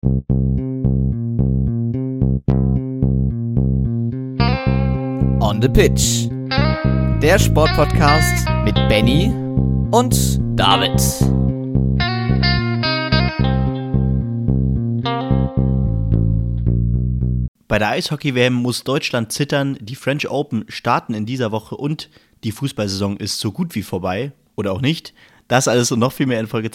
On the Pitch. Der Sportpodcast mit Benny und David. Bei der Eishockey-WM muss Deutschland zittern, die French Open starten in dieser Woche und die Fußballsaison ist so gut wie vorbei. Oder auch nicht. Das alles und noch viel mehr in Folge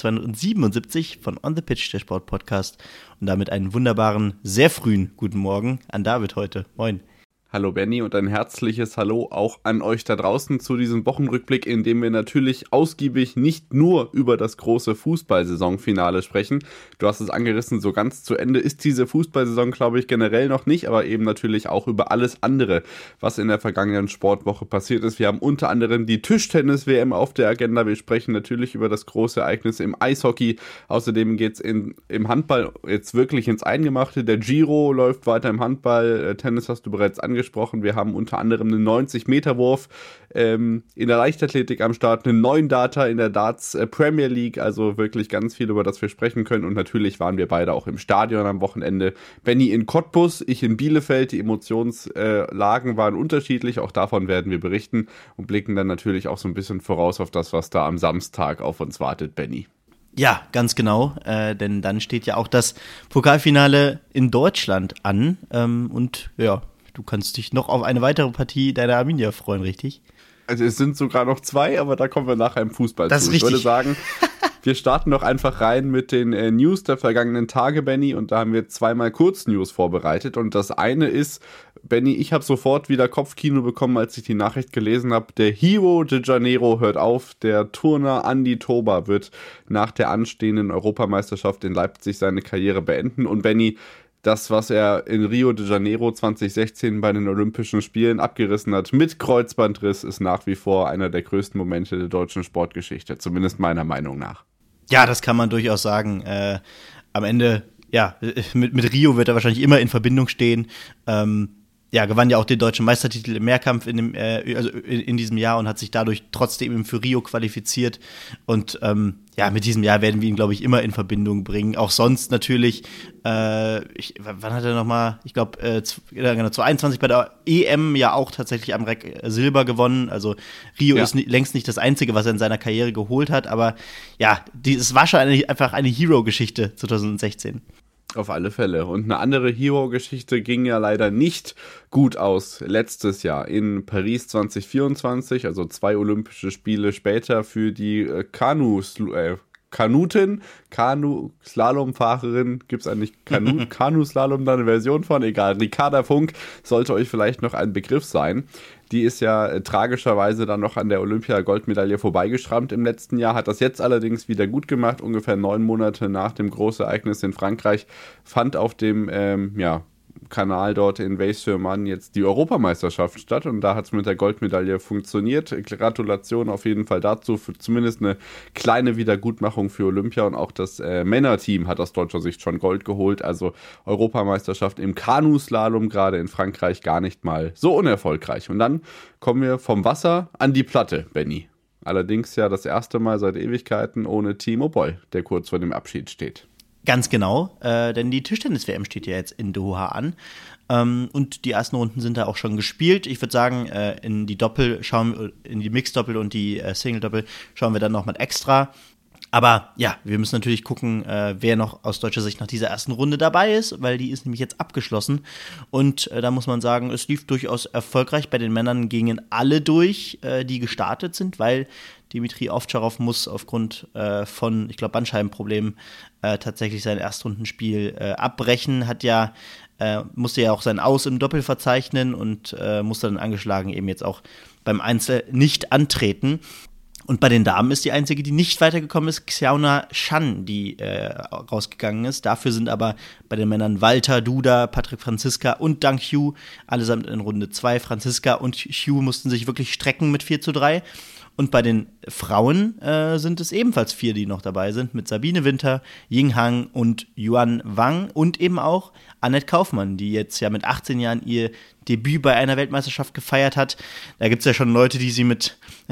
277 von On the Pitch, der Sportpodcast. Und damit einen wunderbaren, sehr frühen guten Morgen an David heute. Moin. Hallo Benny und ein herzliches Hallo auch an euch da draußen zu diesem Wochenrückblick, in dem wir natürlich ausgiebig nicht nur über das große Fußballsaisonfinale sprechen. Du hast es angerissen, so ganz zu Ende ist diese Fußballsaison, glaube ich, generell noch nicht, aber eben natürlich auch über alles andere, was in der vergangenen Sportwoche passiert ist. Wir haben unter anderem die Tischtennis-WM auf der Agenda. Wir sprechen natürlich über das große Ereignis im Eishockey. Außerdem geht es im Handball jetzt wirklich ins Eingemachte. Der Giro läuft weiter im Handball. Tennis hast du bereits angesprochen. Wir haben unter anderem einen 90-Meter-Wurf in der Leichtathletik am Start, einen neuen Data in der Darts Premier League, also wirklich ganz viel, über das wir sprechen können. Und natürlich waren wir beide auch im Stadion am Wochenende. Benny in Cottbus, ich in Bielefeld. Die Emotionslagen waren unterschiedlich, auch davon werden wir berichten und blicken dann natürlich auch so ein bisschen voraus auf das, was da am Samstag auf uns wartet, Benny. Ja, ganz genau, denn dann steht ja auch das Pokalfinale in Deutschland an und ja, du kannst dich noch auf eine weitere Partie deiner Arminia freuen, richtig? Also es sind sogar noch zwei, aber da kommen wir nachher im Fußball das zu. Ist richtig. Ich würde sagen, wir starten doch einfach rein mit den News der vergangenen Tage, Benny. Und da haben wir zweimal Kurznews vorbereitet. Und das eine ist, Benny, ich habe sofort wieder Kopfkino bekommen, als ich die Nachricht gelesen habe. Der Rio de Janeiro hört auf. Der Turner Andi Toba wird nach der anstehenden Europameisterschaft in Leipzig seine Karriere beenden. Und Benny, das, was er in Rio de Janeiro 2016 bei den Olympischen Spielen abgerissen hat mit Kreuzbandriss, ist nach wie vor einer der größten Momente der deutschen Sportgeschichte, zumindest meiner Meinung nach. Ja, das kann man durchaus sagen. Am Ende, ja, mit Rio wird er wahrscheinlich immer in Verbindung stehen. Gewann ja auch den deutschen Meistertitel im Mehrkampf in diesem Jahr und hat sich dadurch trotzdem eben für Rio qualifiziert. Und mit diesem Jahr werden wir ihn, glaube ich, immer in Verbindung bringen. Auch sonst natürlich, wann hat er nochmal, ich glaube, 2021 bei der EM ja auch tatsächlich am Reck Silber gewonnen. Also Rio ist längst nicht das Einzige, was er in seiner Karriere geholt hat. Aber ja, es war schon einfach eine Hero-Geschichte 2016. Auf alle Fälle. Und eine andere Hero-Geschichte ging ja leider nicht gut aus letztes Jahr in Paris 2024, also 2 Olympische Spiele später für die Kanu-Slalomfahrerin, gibt es eigentlich Kanu-Slalom da eine Version von? Egal, Ricarda Funk sollte euch vielleicht noch ein Begriff sein. Die ist ja tragischerweise dann noch an der Olympia-Goldmedaille vorbeigeschrammt im letzten Jahr, hat das jetzt allerdings wieder gut gemacht. Ungefähr 9 Monate nach dem Großereignis in Frankreich fand auf dem Kanal dort in Weisse-sur-Marne jetzt die Europameisterschaft statt und da hat es mit der Goldmedaille funktioniert. Gratulation auf jeden Fall dazu, für zumindest eine kleine Wiedergutmachung für Olympia und auch das Männerteam hat aus deutscher Sicht schon Gold geholt, also Europameisterschaft im Kanuslalom gerade in Frankreich gar nicht mal so unerfolgreich. Und dann kommen wir vom Wasser an die Platte, Benny. Allerdings ja das erste Mal seit Ewigkeiten ohne Timo Boll, der kurz vor dem Abschied steht. Ganz genau, denn die Tischtennis-WM steht ja jetzt in Doha an und die ersten Runden sind da auch schon gespielt. Ich würde sagen, in die Mixed-Doppel und die Single-Doppel schauen wir dann noch mal extra. Aber ja, wir müssen natürlich gucken, wer noch aus deutscher Sicht nach dieser ersten Runde dabei ist, weil die ist nämlich jetzt abgeschlossen. Und da muss man sagen, es lief durchaus erfolgreich. Bei den Männern gingen alle durch, die gestartet sind, weil Dimitri Ovtcharov muss aufgrund von, ich glaube, Bandscheibenproblemen tatsächlich sein Erstrundenspiel abbrechen. Musste ja auch sein Aus im Doppel verzeichnen und musste dann angeschlagen eben jetzt auch beim Einzel nicht antreten. Und bei den Damen ist die einzige, die nicht weitergekommen ist, Xiaona Shan, die rausgegangen ist. Dafür sind aber bei den Männern Walter, Duda, Patrick Franziska und Dang Hyu allesamt in Runde 2. Franziska und Hyu mussten sich wirklich strecken mit 4:3. Und bei den Frauen sind es ebenfalls 4, die noch dabei sind, mit Sabine Winter, Ying Han und Yuan Wang und eben auch Annette Kaufmann, die jetzt ja mit 18 Jahren ihr Debüt bei einer Weltmeisterschaft gefeiert hat. Da gibt es ja schon Leute, die sie mit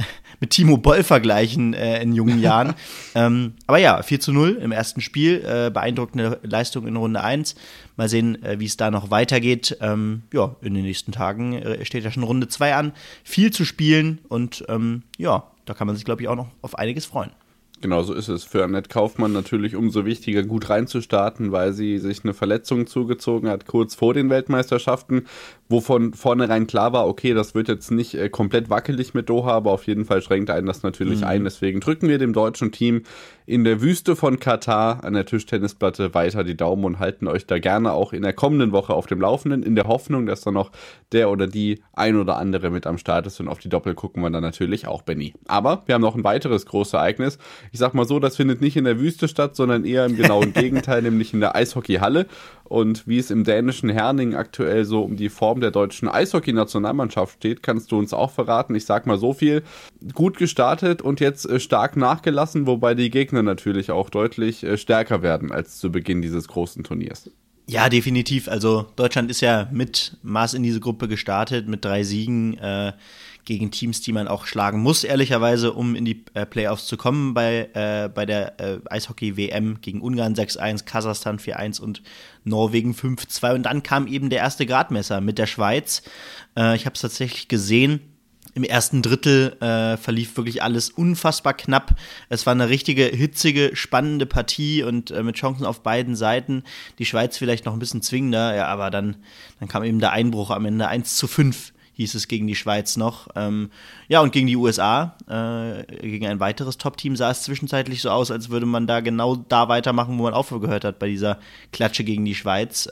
mit Timo Boll vergleichen in jungen Jahren. Aber ja, 4:0 im ersten Spiel, beeindruckende Leistung in Runde 1. Mal sehen, wie es da noch weitergeht. In den nächsten Tagen steht ja schon Runde 2 an. Viel zu spielen und da kann man sich, glaube ich, auch noch auf einiges freuen. Genau, so ist es. Für Annette Kaufmann natürlich umso wichtiger, gut reinzustarten, weil sie sich eine Verletzung zugezogen hat, kurz vor den Weltmeisterschaften, wo von vornherein klar war, okay, das wird jetzt nicht komplett wackelig mit Doha, aber auf jeden Fall schränkt einen das natürlich ein. Deswegen drücken wir dem deutschen Team in der Wüste von Katar an der Tischtennisplatte weiter die Daumen und halten euch da gerne auch in der kommenden Woche auf dem Laufenden, in der Hoffnung, dass da noch der oder die ein oder andere mit am Start ist, und auf die Doppel gucken wir dann natürlich auch, Benni. Aber wir haben noch ein weiteres großes Ereignis. Ich sag mal so, das findet nicht in der Wüste statt, sondern eher im genauen Gegenteil, nämlich in der Eishockeyhalle. Und wie es im dänischen Herning aktuell so um die Form der deutschen Eishockey-Nationalmannschaft steht, kannst du uns auch verraten. Ich sag mal so viel: gut gestartet und jetzt stark nachgelassen, wobei die Gegner natürlich auch deutlich stärker werden als zu Beginn dieses großen Turniers. Ja, definitiv. Also Deutschland ist ja mit Maß in diese Gruppe gestartet, mit 3 Siegen gegen Teams, die man auch schlagen muss, ehrlicherweise, um in die Playoffs zu kommen bei der Eishockey-WM gegen Ungarn 6:1, Kasachstan 4:1 und Norwegen 5:2. Und dann kam eben der erste Gradmesser mit der Schweiz. Ich habe es tatsächlich gesehen. Im ersten Drittel verlief wirklich alles unfassbar knapp. Es war eine richtige, hitzige, spannende Partie und mit Chancen auf beiden Seiten. Die Schweiz vielleicht noch ein bisschen zwingender, ja, aber dann kam eben der Einbruch am Ende. 1:5 hieß es gegen die Schweiz noch. Und gegen die USA, gegen ein weiteres Top-Team, sah es zwischenzeitlich so aus, als würde man da genau da weitermachen, wo man aufgehört hat bei dieser Klatsche gegen die Schweiz.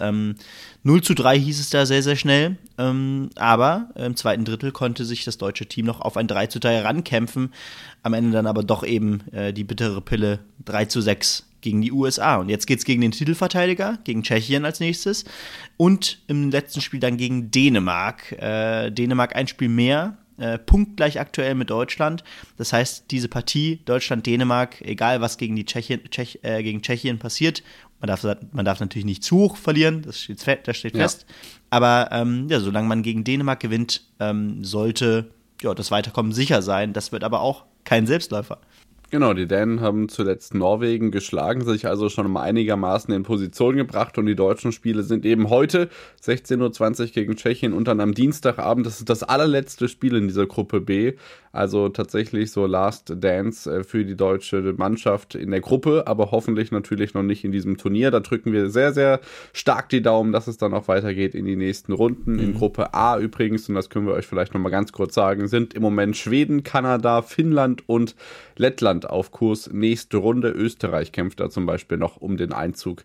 0:3 hieß es da sehr, sehr schnell. Aber im zweiten Drittel konnte sich das deutsche Team noch auf ein 3:3 rankämpfen. Am Ende dann aber doch eben die bittere Pille 3:6 gegen die USA. Und jetzt geht's gegen den Titelverteidiger, gegen Tschechien als nächstes. Und im letzten Spiel dann gegen Dänemark. Dänemark ein Spiel mehr, punktgleich aktuell mit Deutschland. Das heißt, diese Partie Deutschland-Dänemark, egal was gegen gegen Tschechien passiert, man darf natürlich nicht zu hoch verlieren, das steht fest. Aber solange man gegen Dänemark gewinnt, sollte das Weiterkommen sicher sein. Das wird aber auch kein Selbstläufer. Genau, die Dänen haben zuletzt Norwegen geschlagen, sich also schon mal einigermaßen in Position gebracht, und die deutschen Spiele sind eben heute 16:20 Uhr gegen Tschechien und dann am Dienstagabend. Das ist das allerletzte Spiel in dieser Gruppe B, also tatsächlich so Last Dance für die deutsche Mannschaft in der Gruppe, aber hoffentlich natürlich noch nicht in diesem Turnier. Da drücken wir sehr, sehr stark die Daumen, dass es dann auch weitergeht in die nächsten Runden. In Gruppe A übrigens, und das können wir euch vielleicht noch mal ganz kurz sagen, sind im Moment Schweden, Kanada, Finnland und Lettland auf Kurs nächste Runde. Österreich kämpft da zum Beispiel noch um den Einzug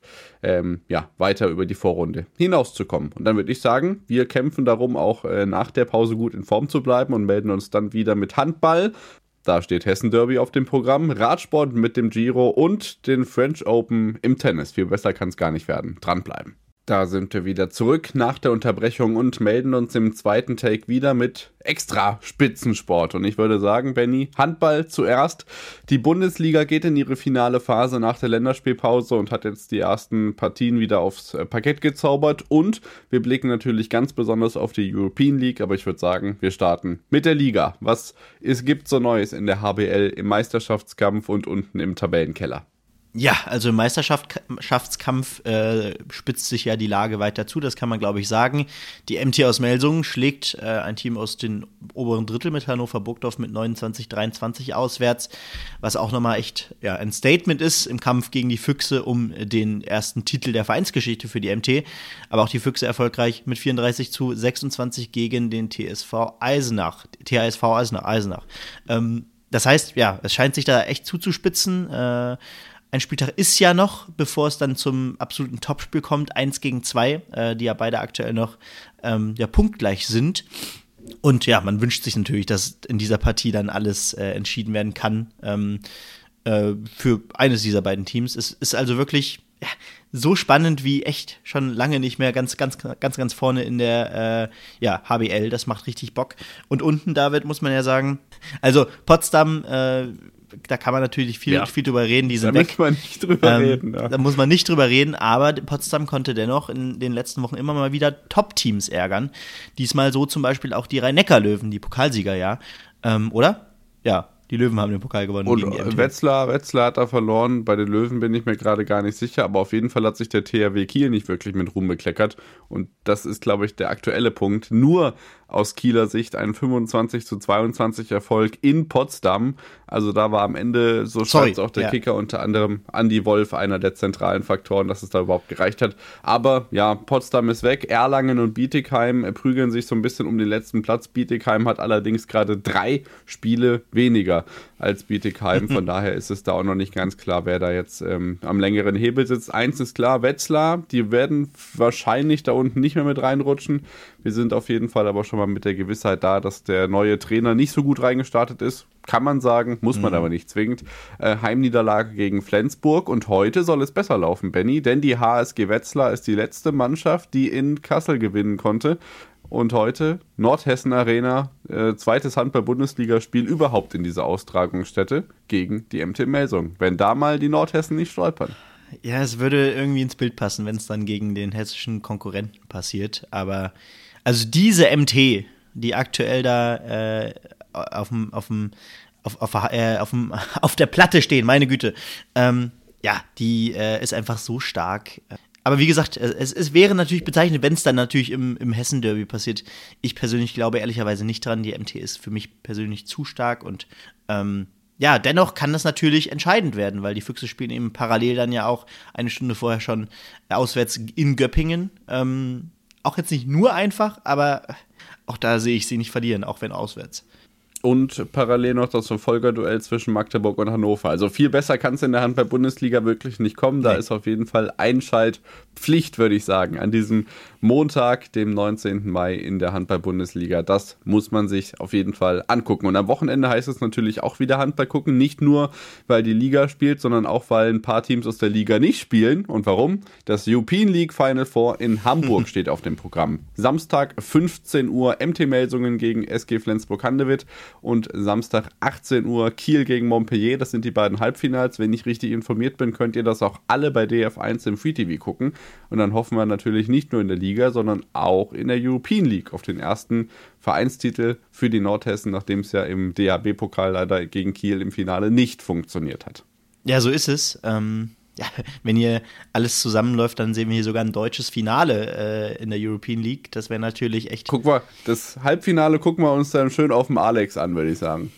weiter über die Vorrunde hinauszukommen. Und dann würde ich sagen, wir kämpfen darum, auch nach der Pause gut in Form zu bleiben, und melden uns dann wieder mit Handball. Da steht Hessen Derby auf dem Programm, Radsport mit dem Giro und den French Open im Tennis. Viel besser kann es gar nicht werden. Dranbleiben. Da sind wir wieder zurück nach der Unterbrechung und melden uns im zweiten Take wieder mit extra Spitzensport. Und ich würde sagen, Benni, Handball zuerst. Die Bundesliga geht in ihre finale Phase nach der Länderspielpause und hat jetzt die ersten Partien wieder aufs Parkett gezaubert. Und wir blicken natürlich ganz besonders auf die European League. Aber ich würde sagen, wir starten mit der Liga. Was es gibt so Neues in der HBL im Meisterschaftskampf und unten im Tabellenkeller? Ja, also im Meisterschaftskampf spitzt sich ja die Lage weiter zu, das kann man, glaube ich, sagen. Die MT aus Melsungen schlägt ein Team aus den oberen Drittel mit Hannover Burgdorf mit 29:23 auswärts, was auch nochmal echt ein Statement ist im Kampf gegen die Füchse um den ersten Titel der Vereinsgeschichte für die MT. Aber auch die Füchse erfolgreich mit 34:26 gegen den TSV Eisenach. Das heißt, es scheint sich da echt zuzuspitzen. Ein Spieltag ist ja noch, bevor es dann zum absoluten Topspiel kommt, 1 gegen 2, die ja beide aktuell noch punktgleich sind. Und ja, man wünscht sich natürlich, dass in dieser Partie dann alles entschieden werden kann für eines dieser beiden Teams. Es ist also wirklich so spannend wie echt schon lange nicht mehr, ganz vorne in der HBL. Das macht richtig Bock. Und unten, David, muss man ja sagen, also Potsdam, da kann man natürlich viel drüber reden, die sind weg. Da muss man nicht drüber reden. Ja. Da muss man nicht drüber reden, aber Potsdam konnte dennoch in den letzten Wochen immer mal wieder Top-Teams ärgern. Diesmal so zum Beispiel auch die Rhein-Neckar-Löwen, die Pokalsieger, oder? Ja, Die Löwen haben den Pokal gewonnen. Und gegen die MT. Wetzlar hat da verloren. Bei den Löwen bin ich mir gerade gar nicht sicher. Aber auf jeden Fall hat sich der THW Kiel nicht wirklich mit Ruhm bekleckert. Und das ist, glaube ich, der aktuelle Punkt. Nur aus Kieler Sicht ein 25:22 Erfolg in Potsdam. Also da war am Ende, so schreibt auch der Kicker, unter anderem Andi Wolf, einer der zentralen Faktoren, dass es da überhaupt gereicht hat. Aber ja, Potsdam ist weg. Erlangen und Bietigheim prügeln sich so ein bisschen um den letzten Platz. Bietigheim hat allerdings gerade 3 Spiele weniger als Bietigheim. Von daher ist es da auch noch nicht ganz klar, wer da jetzt am längeren Hebel sitzt. Eins ist klar, Wetzlar, die werden wahrscheinlich da unten nicht mehr mit reinrutschen. Wir sind auf jeden Fall aber schon mal mit der Gewissheit da, dass der neue Trainer nicht so gut reingestartet ist. Kann man sagen, muss man aber nicht zwingend. Heimniederlage gegen Flensburg und heute soll es besser laufen, Benny, denn die HSG Wetzlar ist die letzte Mannschaft, die in Kassel gewinnen konnte. Und heute Nordhessen Arena, zweites Handball-Bundesligaspiel überhaupt in dieser Austragungsstätte gegen die MT Melsung. Wenn da mal die Nordhessen nicht stolpern. Ja, es würde irgendwie ins Bild passen, wenn es dann gegen den hessischen Konkurrenten passiert. Aber also diese MT, die aktuell da auf der Platte stehen, meine Güte, die ist einfach so stark. Aber wie gesagt, es wäre natürlich bezeichnend, wenn es dann natürlich im Hessen-Derby passiert. Ich persönlich glaube ehrlicherweise nicht dran. Die MT ist für mich persönlich zu stark und dennoch kann das natürlich entscheidend werden, weil die Füchse spielen eben parallel dann ja auch eine Stunde vorher schon auswärts in Göppingen. Auch jetzt nicht nur einfach, aber auch da sehe ich sie nicht verlieren, auch wenn auswärts. Und parallel noch das Verfolgerduell zwischen Magdeburg und Hannover. Also viel besser kann es in der Handball-Bundesliga wirklich nicht kommen. Da ist auf jeden Fall Einschaltpflicht, würde ich sagen, an diesem Montag, dem 19. Mai in der Handball-Bundesliga. Das muss man sich auf jeden Fall angucken. Und am Wochenende heißt es natürlich auch wieder Handball gucken. Nicht nur, weil die Liga spielt, sondern auch, weil ein paar Teams aus der Liga nicht spielen. Und warum? Das European League Final Four in Hamburg steht auf dem Programm. Samstag 15 Uhr MT Melsungen gegen SG Flensburg-Handewitt. Und Samstag 18 Uhr Kiel gegen Montpellier. Das sind die beiden Halbfinals. Wenn ich richtig informiert bin, könnt ihr das auch alle bei DF1 im Free TV gucken. Und dann hoffen wir natürlich nicht nur in der Liga, sondern auch in der European League auf den ersten Vereinstitel für die Nordhessen, nachdem es ja im DHB-Pokal leider gegen Kiel im Finale nicht funktioniert hat. Ja, so ist es. Wenn hier alles zusammenläuft, dann sehen wir hier sogar ein deutsches Finale in der European League. Das wäre natürlich echt... Guck mal, das Halbfinale gucken wir uns dann schön auf dem Alex an, würde ich sagen.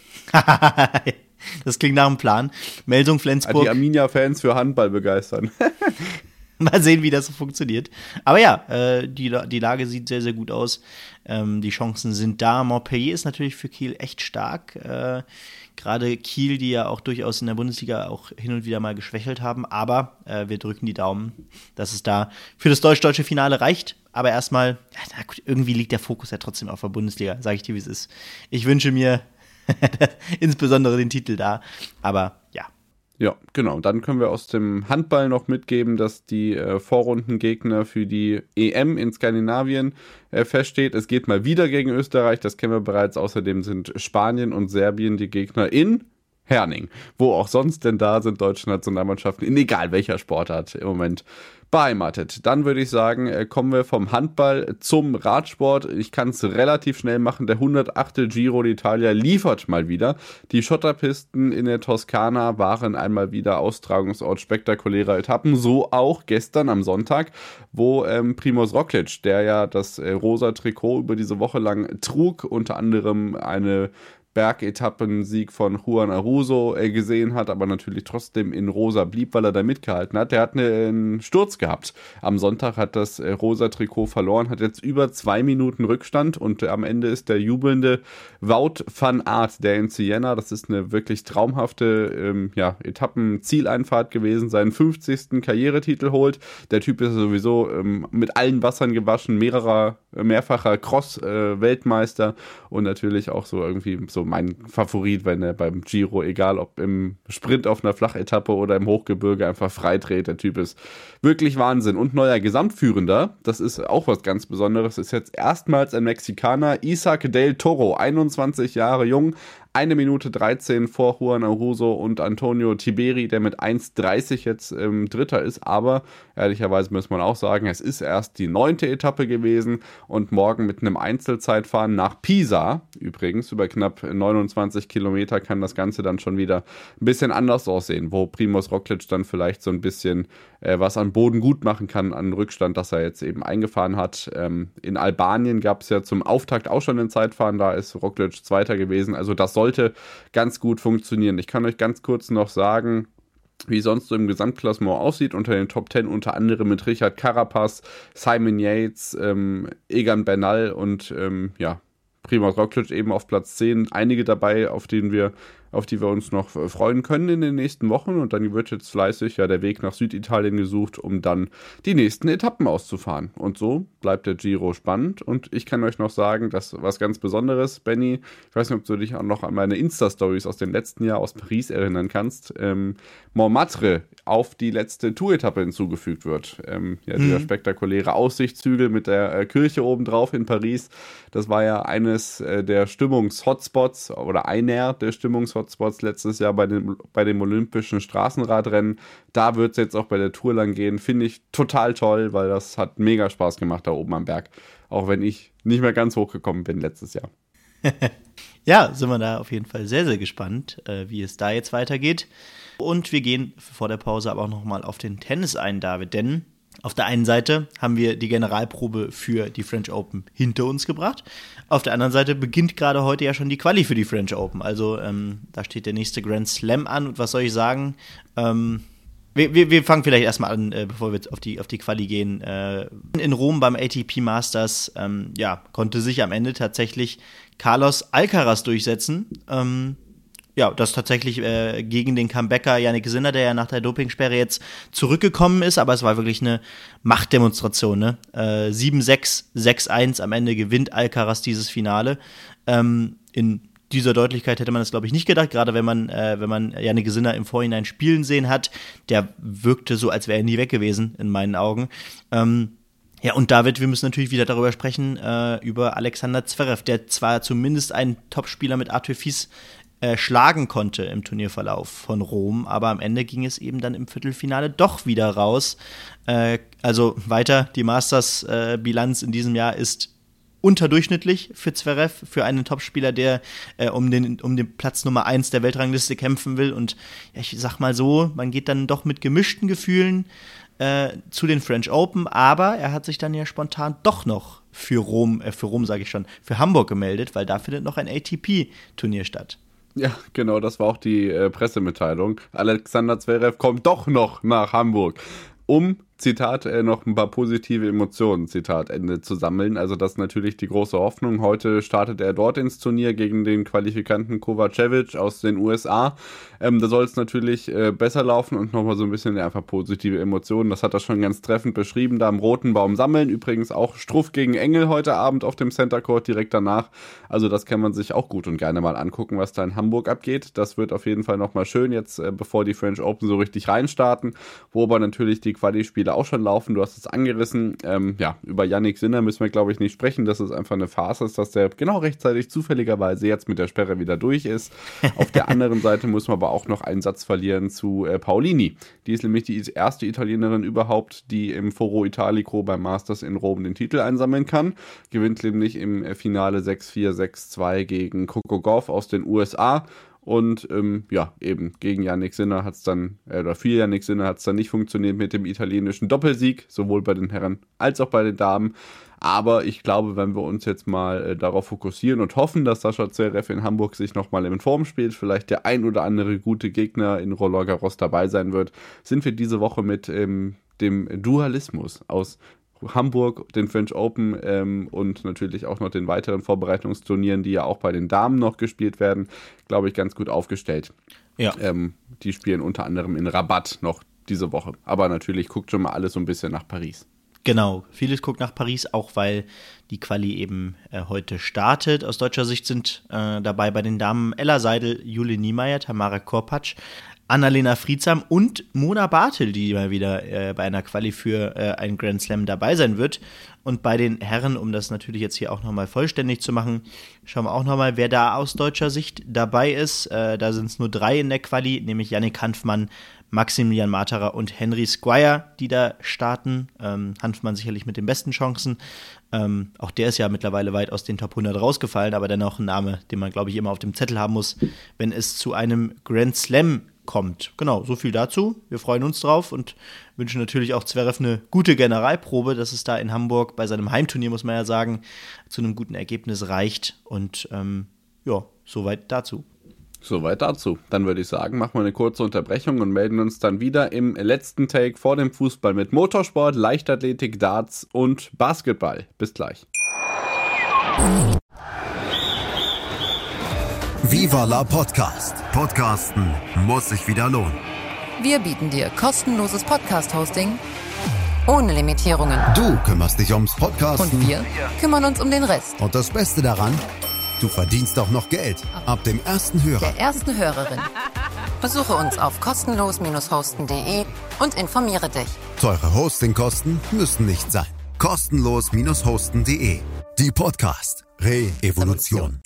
Das klingt nach einem Plan. Melsung Flensburg. Die Arminia-Fans für Handball begeistern. Mal sehen, wie das so funktioniert. Aber ja, die Lage sieht sehr, sehr gut aus. Die Chancen sind da. Montpellier ist natürlich für Kiel echt stark. Gerade Kiel, die ja auch durchaus in der Bundesliga auch hin und wieder mal geschwächelt haben. Aber wir drücken die Daumen, dass es da für das deutsch-deutsche Finale reicht. Aber erstmal, irgendwie liegt der Fokus ja trotzdem auf der Bundesliga, sage ich dir, wie es ist. Ich wünsche mir insbesondere den Titel da. Aber ja. Ja, genau. Dann können wir aus dem Handball noch mitgeben, dass die Vorrundengegner für die EM in Skandinavien feststeht. Es geht mal wieder gegen Österreich, das kennen wir bereits. Außerdem sind Spanien und Serbien die Gegner in Herning. Wo auch sonst denn da sind deutsche Nationalmannschaften in egal welcher Sportart im Moment beheimatet. Dann würde ich sagen, kommen wir vom Handball zum Radsport. Ich kann es relativ schnell machen. Der 108. Giro d'Italia liefert mal wieder. Die Schotterpisten in der Toskana waren einmal wieder Austragungsort spektakulärer Etappen. So auch gestern am Sonntag, wo Primož Roglič, der ja das rosa Trikot über diese Woche lang trug, unter anderem eine Bergetappensieg von Juan Ayuso gesehen hat, aber natürlich trotzdem in rosa blieb, weil er da mitgehalten hat. Der hat einen Sturz gehabt. Am Sonntag hat das rosa Trikot verloren, hat jetzt über 2 Minuten Rückstand und am Ende ist der jubelnde Wout van Aert, der in Siena, das ist eine wirklich traumhafte Etappenzieleinfahrt gewesen, seinen 50. Karrieretitel holt. Der Typ ist sowieso mit allen Wassern gewaschen, mehrfacher Cross-Weltmeister und natürlich auch so irgendwie so mein Favorit, wenn er beim Giro, egal ob im Sprint auf einer Flachetappe oder im Hochgebirge, einfach frei dreht. Der Typ ist wirklich Wahnsinn. Und neuer Gesamtführender, das ist auch was ganz Besonderes, ist jetzt erstmals ein Mexikaner, Isaac del Toro, 21 Jahre jung, 1 Minute 13 vor Juan Aruso und Antonio Tiberi, der mit 1,30 jetzt Dritter ist. Aber ehrlicherweise muss man auch sagen, es ist erst die 9. Etappe gewesen und morgen mit einem Einzelzeitfahren nach Pisa, übrigens über knapp 29 Kilometer, kann das Ganze dann schon wieder ein bisschen anders aussehen, wo Primož Roglič dann vielleicht so ein bisschen was an Boden gut machen kann, an Rückstand, das er jetzt eben eingefahren hat. In Albanien gab es ja zum Auftakt auch schon ein Zeitfahren, da ist Roglič Zweiter gewesen, also das sollte ganz gut funktionieren. Ich kann euch ganz kurz noch sagen, wie sonst so im Gesamtklassement aussieht, unter den Top 10 unter anderem mit Richard Carapaz, Simon Yates, Egan Bernal und Primož Roglič eben auf Platz 10. Einige dabei, auf die wir uns noch freuen können in den nächsten Wochen. Und dann wird jetzt fleißig der Weg nach Süditalien gesucht, um dann die nächsten Etappen auszufahren. Und so bleibt der Giro spannend. Und ich kann euch noch sagen, dass was ganz Besonderes, Benny, ich weiß nicht, ob du dich auch noch an meine Insta-Stories aus dem letzten Jahr aus Paris erinnern kannst, Montmartre auf die letzte Tour-Etappe hinzugefügt wird. Dieser spektakuläre Aussichtshügel mit der Kirche obendrauf in Paris. Das war ja eines der Stimmungs-Hotspots oder einer der Stimmungs-Hotspots letztes Jahr bei dem Olympischen Straßenradrennen. Da wird es jetzt auch bei der Tour lang gehen. Finde ich total toll, weil das hat mega Spaß gemacht da oben am Berg. Auch wenn ich nicht mehr ganz hochgekommen bin letztes Jahr. Ja, sind wir da auf jeden Fall sehr, sehr gespannt, wie es da jetzt weitergeht. Und wir gehen vor der Pause aber auch nochmal auf den Tennis ein, David, denn auf der einen Seite haben wir die Generalprobe für die French Open hinter uns gebracht. Auf der anderen Seite beginnt gerade heute ja schon die Quali für die French Open. Also da steht der nächste Grand Slam an. Und was soll ich sagen? Wir fangen vielleicht erstmal an, bevor wir auf die Quali gehen. In Rom beim ATP Masters konnte sich am Ende tatsächlich Carlos Alcaraz durchsetzen. Das tatsächlich gegen den Comebacker Jannik Sinner, der ja nach der Dopingsperre jetzt zurückgekommen ist, aber es war wirklich eine Machtdemonstration, ne? 7-6, 6-1, am Ende gewinnt Alcaraz dieses Finale. In dieser Deutlichkeit hätte man das, glaube ich, nicht gedacht, gerade wenn man Jannik Sinner im Vorhinein spielen sehen hat. Der wirkte so, als wäre er nie weg gewesen, in meinen Augen. Und David, wir müssen natürlich wieder darüber sprechen, über Alexander Zverev, der zwar zumindest einen Topspieler mit Arthur Fils schlagen konnte im Turnierverlauf von Rom, aber am Ende ging es eben dann im Viertelfinale doch wieder raus. Also weiter, die Masters-Bilanz in diesem Jahr ist unterdurchschnittlich für Zverev, für einen Topspieler, der um den Platz Nummer 1 der Weltrangliste kämpfen will. Und ich sag mal so, man geht dann doch mit gemischten Gefühlen zu den French Open, aber er hat sich dann ja spontan doch noch für Hamburg gemeldet, weil da findet noch ein ATP-Turnier statt. Ja, genau, das war auch die Pressemitteilung. Alexander Zverev kommt doch noch nach Hamburg, um, Zitat, noch ein paar positive Emotionen, Zitat Ende, zu sammeln. Also das ist natürlich die große Hoffnung. Heute startet er dort ins Turnier gegen den Qualifikanten Kovacevic aus den USA. Da soll es natürlich besser laufen und nochmal so ein bisschen einfach positive Emotionen. Das hat er schon ganz treffend beschrieben, da am Roten Baum sammeln. Übrigens auch Struff gegen Engel heute Abend auf dem Center Court direkt danach. Also das kann man sich auch gut und gerne mal angucken, was da in Hamburg abgeht. Das wird auf jeden Fall nochmal schön jetzt, bevor die French Open so richtig reinstarten, wo aber natürlich die Quali-Spiele auch schon laufen. Du hast es angerissen. Über Jannik Sinner müssen wir, glaube ich, nicht sprechen, dass es einfach eine Farce ist, dass der genau rechtzeitig zufälligerweise jetzt mit der Sperre wieder durch ist. Auf der anderen Seite müssen wir aber auch noch einen Satz verlieren zu Paolini. Die ist nämlich die erste Italienerin überhaupt, die im Foro Italico beim Masters in Rom den Titel einsammeln kann. Gewinnt nämlich im Finale 6-4, 6-2 gegen Coco Gauff aus den USA. Und eben gegen Jannik Sinner hat es dann, für Jannik Sinner hat es dann nicht funktioniert mit dem italienischen Doppelsieg, sowohl bei den Herren als auch bei den Damen. Aber ich glaube, wenn wir uns jetzt mal darauf fokussieren und hoffen, dass Sascha Zverev in Hamburg sich nochmal in Form spielt, vielleicht der ein oder andere gute Gegner in Roland Garros dabei sein wird, sind wir diese Woche mit dem Dualismus aus Hamburg, den French Open und natürlich auch noch den weiteren Vorbereitungsturnieren, die ja auch bei den Damen noch gespielt werden, glaube ich, ganz gut aufgestellt. Ja. Die spielen unter anderem in Rabat noch diese Woche. Aber natürlich guckt schon mal alles so ein bisschen nach Paris. Genau, vieles guckt nach Paris, auch weil die Quali eben heute startet. Aus deutscher Sicht sind dabei bei den Damen Ella Seidel, Jule Niemeyer, Tamara Korpatsch, Annalena Friedsam und Mona Bartel, die mal wieder bei einer Quali für einen Grand Slam dabei sein wird. Und bei den Herren, um das natürlich jetzt hier auch nochmal vollständig zu machen, schauen wir auch nochmal, wer da aus deutscher Sicht dabei ist. Da sind es nur 3 in der Quali, nämlich Yannick Hanfmann, Maximilian Matera und Henry Squire, die da starten. Hanfmann sicherlich mit den besten Chancen. Auch der ist ja mittlerweile weit aus den Top 100 rausgefallen, aber dennoch ein Name, den man, glaube ich, immer auf dem Zettel haben muss, wenn es zu einem Grand Slam kommt. Genau, so viel dazu. Wir freuen uns drauf und wünschen natürlich auch Zverev eine gute Generalprobe, dass es da in Hamburg bei seinem Heimturnier, muss man ja sagen, zu einem guten Ergebnis reicht. Und soweit dazu. Soweit dazu. Dann würde ich sagen, machen wir eine kurze Unterbrechung und melden uns dann wieder im letzten Take vor dem Fußball mit Motorsport, Leichtathletik, Darts und Basketball. Bis gleich. Viva la Podcast. Podcasten muss sich wieder lohnen. Wir bieten dir kostenloses Podcast-Hosting ohne Limitierungen. Du kümmerst dich ums Podcasten. Und wir kümmern uns um den Rest. Und das Beste daran, du verdienst auch noch Geld. Ab dem ersten Hörer. Der ersten Hörerin. Besuche uns auf kostenlos-hosten.de und informiere dich. Teure Hostingkosten müssen nicht sein. Kostenlos-hosten.de. Die Podcast Re-Evolution.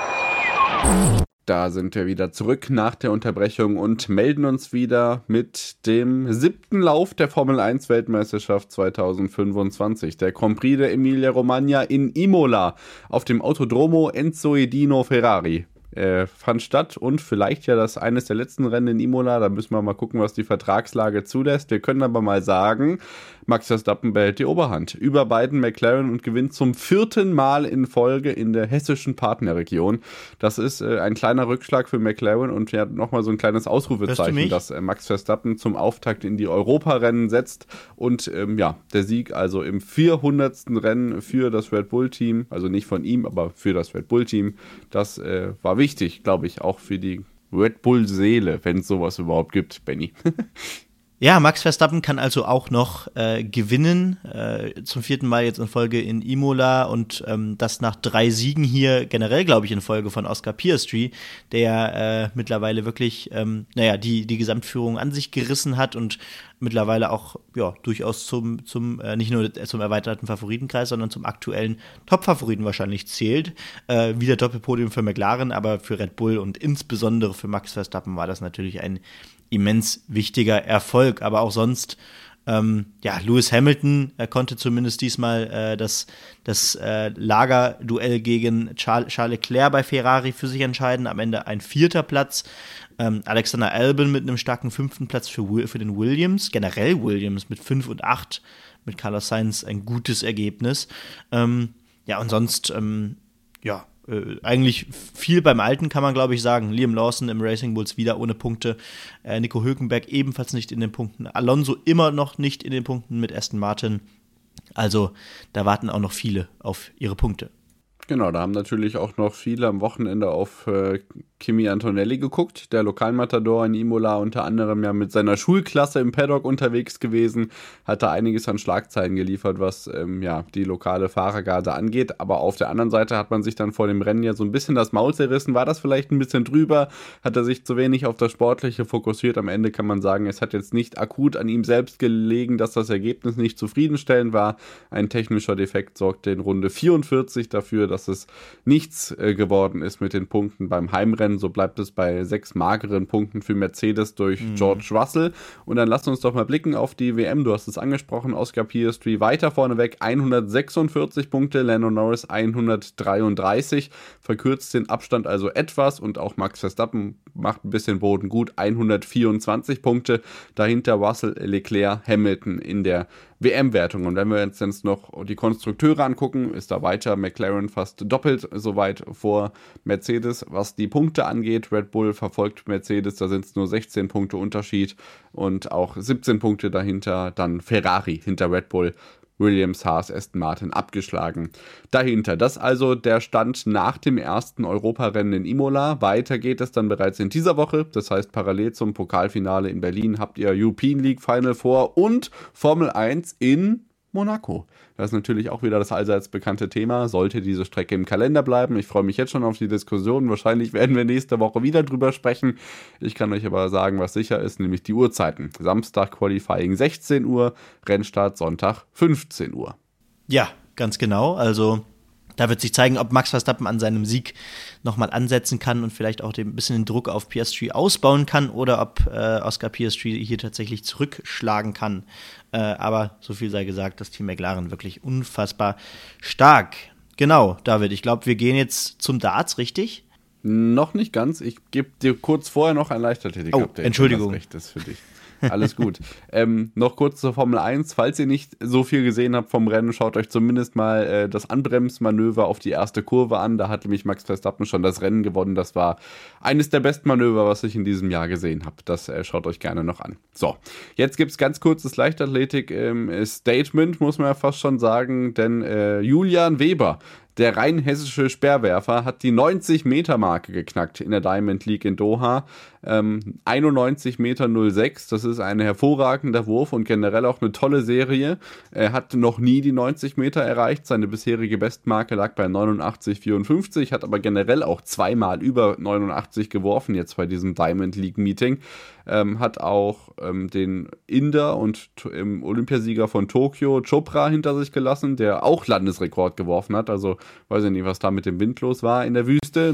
Da sind wir wieder zurück nach der Unterbrechung und melden uns wieder mit dem 7. Lauf der Formel 1 Weltmeisterschaft 2025. Der Grand Prix der Emilia-Romagna in Imola auf dem Autodromo Enzo Edino Ferrari. Fand statt und vielleicht ja eines der letzten Rennen in Imola. Da müssen wir mal gucken, was die Vertragslage zulässt. Wir können aber mal sagen, Max Verstappen behält die Oberhand über beiden McLaren und gewinnt zum 4. Mal in Folge in der hessischen Partnerregion. Das ist ein kleiner Rückschlag für McLaren und ja, nochmal so ein kleines Ausrufezeichen, dass Max Verstappen zum Auftakt in die Europarennen setzt und der Sieg also im 400. Rennen für das Red Bull-Team, also nicht von ihm, aber für das Red Bull-Team, das war wichtig, glaube ich, auch für die Red Bull-Seele, wenn es sowas überhaupt gibt, Benny. Ja, Max Verstappen kann also auch noch gewinnen, zum 4. Mal jetzt in Folge in Imola und das nach 3 Siegen hier, generell glaube ich in Folge von Oscar Piastri, der mittlerweile wirklich die Gesamtführung an sich gerissen hat und mittlerweile auch durchaus zum nicht nur zum erweiterten Favoritenkreis, sondern zum aktuellen Top-Favoriten wahrscheinlich zählt. Wieder Doppelpodium für McLaren, aber für Red Bull und insbesondere für Max Verstappen war das natürlich ein immens wichtiger Erfolg, aber auch sonst, Lewis Hamilton konnte zumindest diesmal das Lagerduell gegen Charles Leclerc bei Ferrari für sich entscheiden, am Ende ein 4. Platz. Alexander Albon mit einem starken 5. Platz für den Williams, generell Williams mit 5 und 8, mit Carlos Sainz ein gutes Ergebnis. Und sonst, eigentlich viel beim Alten, kann man glaube ich sagen. Liam Lawson im Racing Bulls wieder ohne Punkte. Nico Hülkenberg ebenfalls nicht in den Punkten. Alonso immer noch nicht in den Punkten mit Aston Martin. Also da warten auch noch viele auf ihre Punkte. Genau, da haben natürlich auch noch viele am Wochenende auf Kimi Antonelli geguckt, der Lokalmatador in Imola, unter anderem ja mit seiner Schulklasse im Paddock unterwegs gewesen, hat da einiges an Schlagzeilen geliefert, was die lokale Fahrergarde angeht, aber auf der anderen Seite hat man sich dann vor dem Rennen ja so ein bisschen das Maul zerrissen, war das vielleicht ein bisschen drüber, hat er sich zu wenig auf das Sportliche fokussiert, am Ende kann man sagen, es hat jetzt nicht akut an ihm selbst gelegen, dass das Ergebnis nicht zufriedenstellend war, ein technischer Defekt sorgte in Runde 44 dafür, dass es nichts geworden ist mit den Punkten beim Heimrennen. So bleibt es bei 6 mageren Punkten für Mercedes durch George Russell. Und dann lass uns doch mal blicken auf die WM. Du hast es angesprochen, Oscar Piastri weiter vorneweg, 146 Punkte, Lando Norris 133, verkürzt den Abstand also etwas und auch Max Verstappen macht ein bisschen Boden gut, 124 Punkte, dahinter Russell, Leclerc, Hamilton in der WM-Wertung. Und wenn wir uns jetzt noch die Konstrukteure angucken, ist da weiter McLaren fast doppelt so weit vor Mercedes, was die Punkte angeht. Red Bull verfolgt Mercedes, da sind es nur 16 Punkte Unterschied und auch 17 Punkte dahinter, dann Ferrari hinter Red Bull. Williams, Haas, Aston Martin abgeschlagen. Dahinter, das also der Stand nach dem ersten Europarennen in Imola. Weiter geht es dann bereits in dieser Woche. Das heißt, parallel zum Pokalfinale in Berlin habt ihr European League Final Four und Formel 1 in Monaco. Das ist natürlich auch wieder das allseits bekannte Thema. Sollte diese Strecke im Kalender bleiben? Ich freue mich jetzt schon auf die Diskussion. Wahrscheinlich werden wir nächste Woche wieder drüber sprechen. Ich kann euch aber sagen, was sicher ist, nämlich die Uhrzeiten. Samstag Qualifying 16 Uhr, Rennstart Sonntag 15 Uhr. Ja, ganz genau. Also da wird sich zeigen, ob Max Verstappen an seinem Sieg nochmal ansetzen kann und vielleicht auch ein bisschen den Druck auf Piastri ausbauen kann oder ob Oscar Piastri hier tatsächlich zurückschlagen kann. Aber so viel sei gesagt, das Team McLaren wirklich unfassbar stark. Genau, David, ich glaube, wir gehen jetzt zum Darts, richtig? Noch nicht ganz. Ich gebe dir kurz vorher noch ein Leichtathletik-Update. Oh, Entschuldigung. Wenn das recht ist für dich. Alles gut. Noch kurz zur Formel 1. Falls ihr nicht so viel gesehen habt vom Rennen, schaut euch zumindest mal das Anbremsmanöver auf die erste Kurve an. Da hat nämlich Max Verstappen schon das Rennen gewonnen. Das war eines der besten Manöver, was ich in diesem Jahr gesehen habe. Das schaut euch gerne noch an. So, jetzt gibt es ganz kurzes Leichtathletik-Statement, muss man ja fast schon sagen. Denn Julian Weber, der rein hessische Speerwerfer, hat die 90-Meter-Marke geknackt in der Diamond League in Doha. 91,06 Meter, das ist ein hervorragender Wurf und generell auch eine tolle Serie. Er hat noch nie die 90 Meter erreicht. Seine bisherige Bestmarke lag bei 89,54, hat aber generell auch zweimal über 89 geworfen, jetzt bei diesem Diamond League Meeting. Hat auch den Inder und Olympiasieger von Tokio, Chopra, hinter sich gelassen, der auch Landesrekord geworfen hat. Also weiß ich nicht, was da mit dem Wind los war in der Wüste.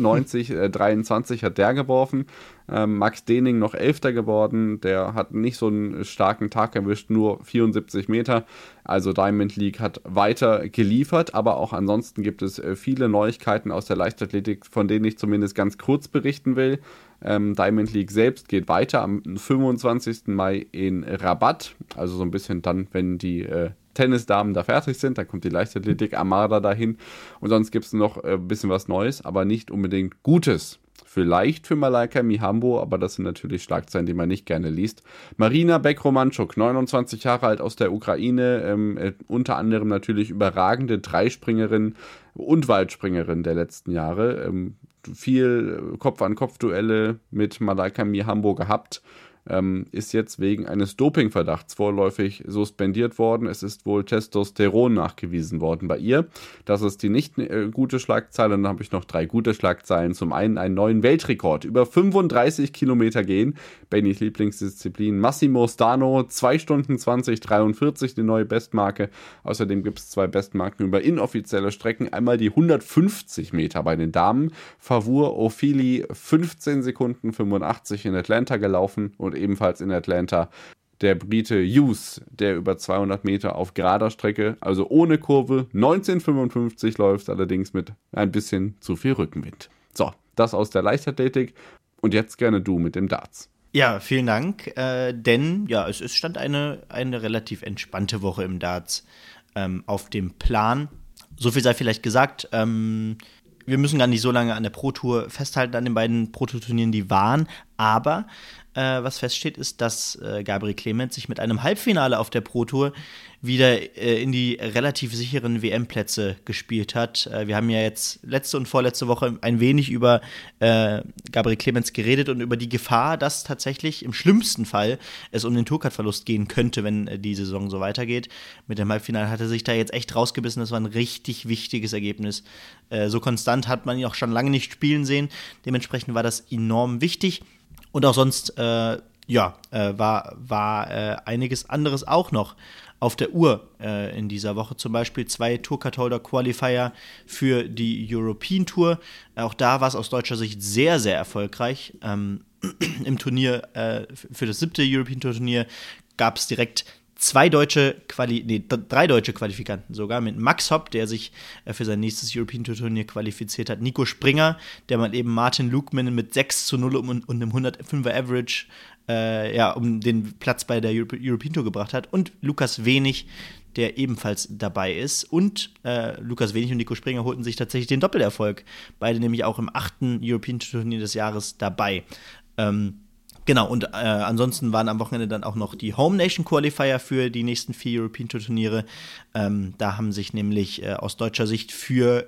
90,23 hat der geworfen. Max Dening noch 11. geworden. Der hat nicht so einen starken Tag erwischt, nur 74 Meter. Also Diamond League hat weiter geliefert, aber auch ansonsten gibt es viele Neuigkeiten aus der Leichtathletik, von denen ich zumindest ganz kurz berichten will. Diamond League selbst geht weiter am 25. Mai in Rabat, also so ein bisschen dann, wenn die Tennisdamen da fertig sind, dann kommt die Leichtathletik Armada dahin und sonst gibt es noch ein bisschen was Neues, aber nicht unbedingt Gutes. Vielleicht für Malaika Mihambo, aber das sind natürlich Schlagzeilen, die man nicht gerne liest. Marina Bekromanchuk, 29 Jahre alt, aus der Ukraine, unter anderem natürlich überragende Dreispringerin und Weitspringerin der letzten Jahre. Viel Kopf-an-Kopf-Duelle mit Malaika Mihambo gehabt. Ist jetzt wegen eines Dopingverdachts vorläufig suspendiert worden. Es ist wohl Testosteron nachgewiesen worden bei ihr. Das ist die nicht gute Schlagzeile. Dann habe ich noch 3 gute Schlagzeilen. Zum einen einen neuen Weltrekord. Über 35 Kilometer gehen. Bennys Lieblingsdisziplin. Massimo Stano, 2 Stunden 20,43, die neue Bestmarke. Außerdem gibt es 2 Bestmarken über inoffizielle Strecken. Einmal die 150 Meter bei den Damen. Favour Ofili 15 Sekunden 85 in Atlanta gelaufen und ebenfalls in Atlanta der Brite Hughes, der über 200 Meter auf gerader Strecke, also ohne Kurve, 19,55 läuft, allerdings mit ein bisschen zu viel Rückenwind. So, das aus der Leichtathletik und jetzt gerne du mit dem Darts. Ja, vielen Dank, denn ja, es stand eine relativ entspannte Woche im Darts auf dem Plan. So viel sei vielleicht gesagt, wir müssen gar nicht so lange an der Pro-Tour festhalten, an den beiden Pro-Tour-Turnieren, die waren, aber was feststeht, ist, dass Gabriel Clemens sich mit einem Halbfinale auf der Pro-Tour wieder in die relativ sicheren WM-Plätze gespielt hat. Wir haben ja jetzt letzte und vorletzte Woche ein wenig über Gabriel Clemens geredet und über die Gefahr, dass tatsächlich im schlimmsten Fall es um den Tourcard-Verlust gehen könnte, wenn die Saison so weitergeht. Mit dem Halbfinale hat er sich da jetzt echt rausgebissen. Das war ein richtig wichtiges Ergebnis. So konstant hat man ihn auch schon lange nicht spielen sehen. Dementsprechend war das enorm wichtig. Und auch sonst, war einiges anderes auch noch auf der Uhr in dieser Woche. Zum Beispiel 2 Tourcard-Holder-Qualifier für die European Tour. Auch da war es aus deutscher Sicht sehr, sehr erfolgreich. Im Turnier, für das 7. European Tour-Turnier gab es direkt 3 deutsche Qualifikanten sogar, mit Max Hopp, der sich für sein nächstes European Tour Turnier qualifiziert hat, Nico Springer, der mal eben Martin Lukman mit 6:0 und einem 105er Average um den Platz bei der European Tour gebracht hat, und Lukas Wenig, der ebenfalls dabei ist. Und Lukas Wenig und Nico Springer holten sich tatsächlich den Doppelerfolg. Beide nämlich auch im 8. European Tour Turnier des Jahres dabei. Genau, und ansonsten waren am Wochenende dann auch noch die Home Nation Qualifier für die nächsten 4 European Tour Turniere. Da haben sich nämlich aus deutscher Sicht für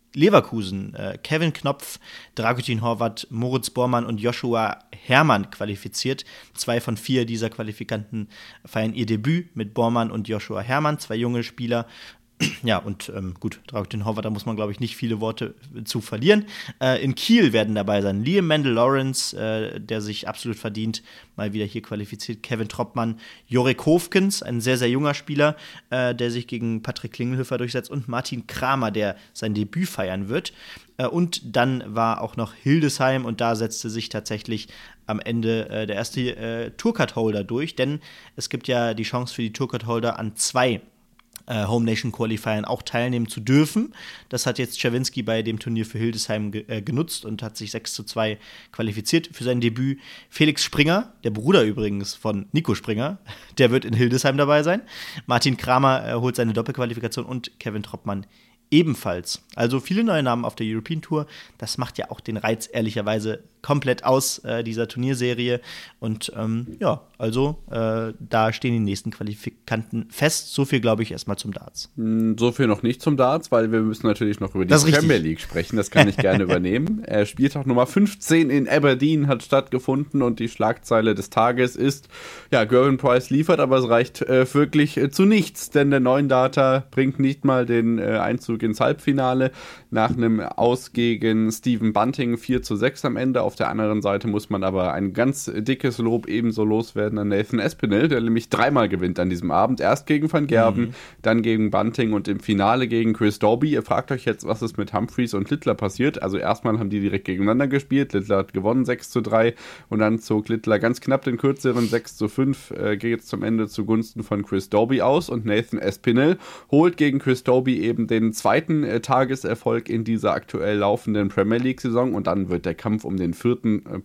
Leverkusen, Kevin Knopf, Dragutin Horvath, Moritz Bormann und Joshua Herrmann qualifiziert. 2 von 4 dieser Qualifikanten feiern ihr Debüt mit Bormann und Joshua Herrmann, 2 junge Spieler. Ja, und gut, Dragutin Horvath, da muss man, glaube ich, nicht viele Worte zu verlieren. In Kiel werden dabei sein Liam Mendel-Lawrence, der sich absolut verdient, mal wieder hier qualifiziert. Kevin Troppmann, Jorik Hofkens, ein sehr, sehr junger Spieler, der sich gegen Patrick Klingelhöfer durchsetzt. Und Martin Kramer, der sein Debüt feiern wird. Und dann war auch noch Hildesheim und da setzte sich tatsächlich am Ende der erste Tourcard-Holder durch. Denn es gibt ja die Chance für die Tourcard-Holder an 2 Home Nation Qualifiern auch teilnehmen zu dürfen. Das hat jetzt Czerwinski bei dem Turnier für Hildesheim genutzt und hat sich 6:2 qualifiziert für sein Debüt. Felix Springer, der Bruder übrigens von Nico Springer, der wird in Hildesheim dabei sein. Martin Kramer holt seine Doppelqualifikation und Kevin Troppmann ebenfalls. Also viele neue Namen auf der European Tour. Das macht ja auch den Reiz ehrlicherweise komplett aus dieser Turnierserie. Und ja, also da stehen die nächsten Qualifikanten fest. So viel, glaube ich, erstmal zum Darts. So viel noch nicht zum Darts, weil wir müssen natürlich noch über die Premier League sprechen. Das kann ich gerne übernehmen. Spieltag Nummer 15 in Aberdeen hat stattgefunden und die Schlagzeile des Tages ist, ja, Gerwyn Price liefert, aber es reicht wirklich zu nichts, denn der neuen Data bringt nicht mal den Einzug ins Halbfinale nach einem Aus gegen Stephen Bunting 4:6 am Ende. Auf der anderen Seite muss man aber ein ganz dickes Lob ebenso loswerden an Nathan Aspinall, der nämlich 3-mal gewinnt an diesem Abend. Erst gegen Van Gerwen, dann gegen Bunting und im Finale gegen Chris Dobey. Ihr fragt euch jetzt, was ist mit Humphreys und Littler passiert. Also erstmal haben die direkt gegeneinander gespielt. Littler hat gewonnen 6:3 und dann zog Littler ganz knapp den kürzeren 6:5 geht zum Ende zugunsten von Chris Dobey aus und Nathan Aspinall holt gegen Chris Dobey eben den zweiten Tageserfolg in dieser aktuell laufenden Premier League-Saison und dann wird der Kampf um den 4.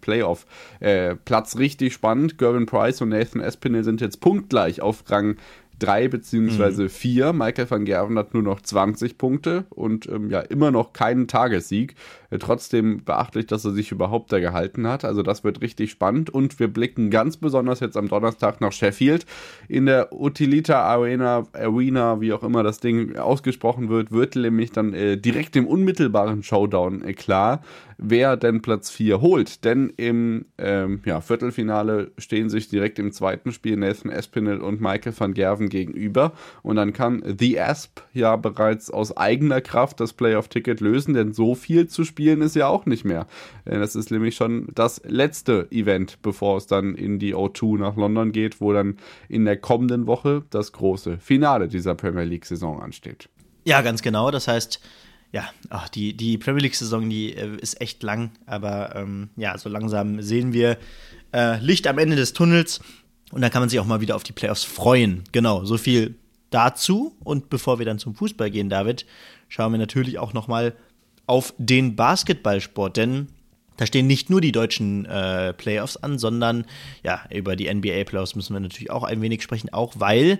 Playoff-Platz richtig spannend. Gerwyn Price und Nathan Aspinall sind jetzt punktgleich auf Rang 3 bzw. 4. Michael van Gerwen hat nur noch 20 Punkte und ja immer noch keinen Tagessieg. Trotzdem beachtlich, dass er sich überhaupt da gehalten hat. Also das wird richtig spannend und wir blicken ganz besonders jetzt am Donnerstag nach Sheffield. In der Utilita Arena, wie auch immer das Ding ausgesprochen wird nämlich dann direkt im unmittelbaren Showdown klar, wer denn Platz 4 holt. Denn im Viertelfinale stehen sich direkt im zweiten Spiel Nathan Aspinall und Michael van Gerwen gegenüber und dann kann The Asp ja bereits aus eigener Kraft das Playoff-Ticket lösen, denn so viel zu spielen ist ja auch nicht mehr. Das ist nämlich schon das letzte Event, bevor es dann in die O2 nach London geht, wo dann in der kommenden Woche das große Finale dieser Premier League-Saison ansteht. Ja, ganz genau. Das heißt, ja, die Premier League-Saison, die ist echt lang, aber so langsam sehen wir Licht am Ende des Tunnels und dann kann man sich auch mal wieder auf die Playoffs freuen. Genau, so viel dazu. Und bevor wir dann zum Fußball gehen, David, schauen wir natürlich auch noch mal auf den Basketballsport, denn da stehen nicht nur die deutschen Playoffs an, sondern ja, über die NBA-Playoffs müssen wir natürlich auch ein wenig sprechen, auch weil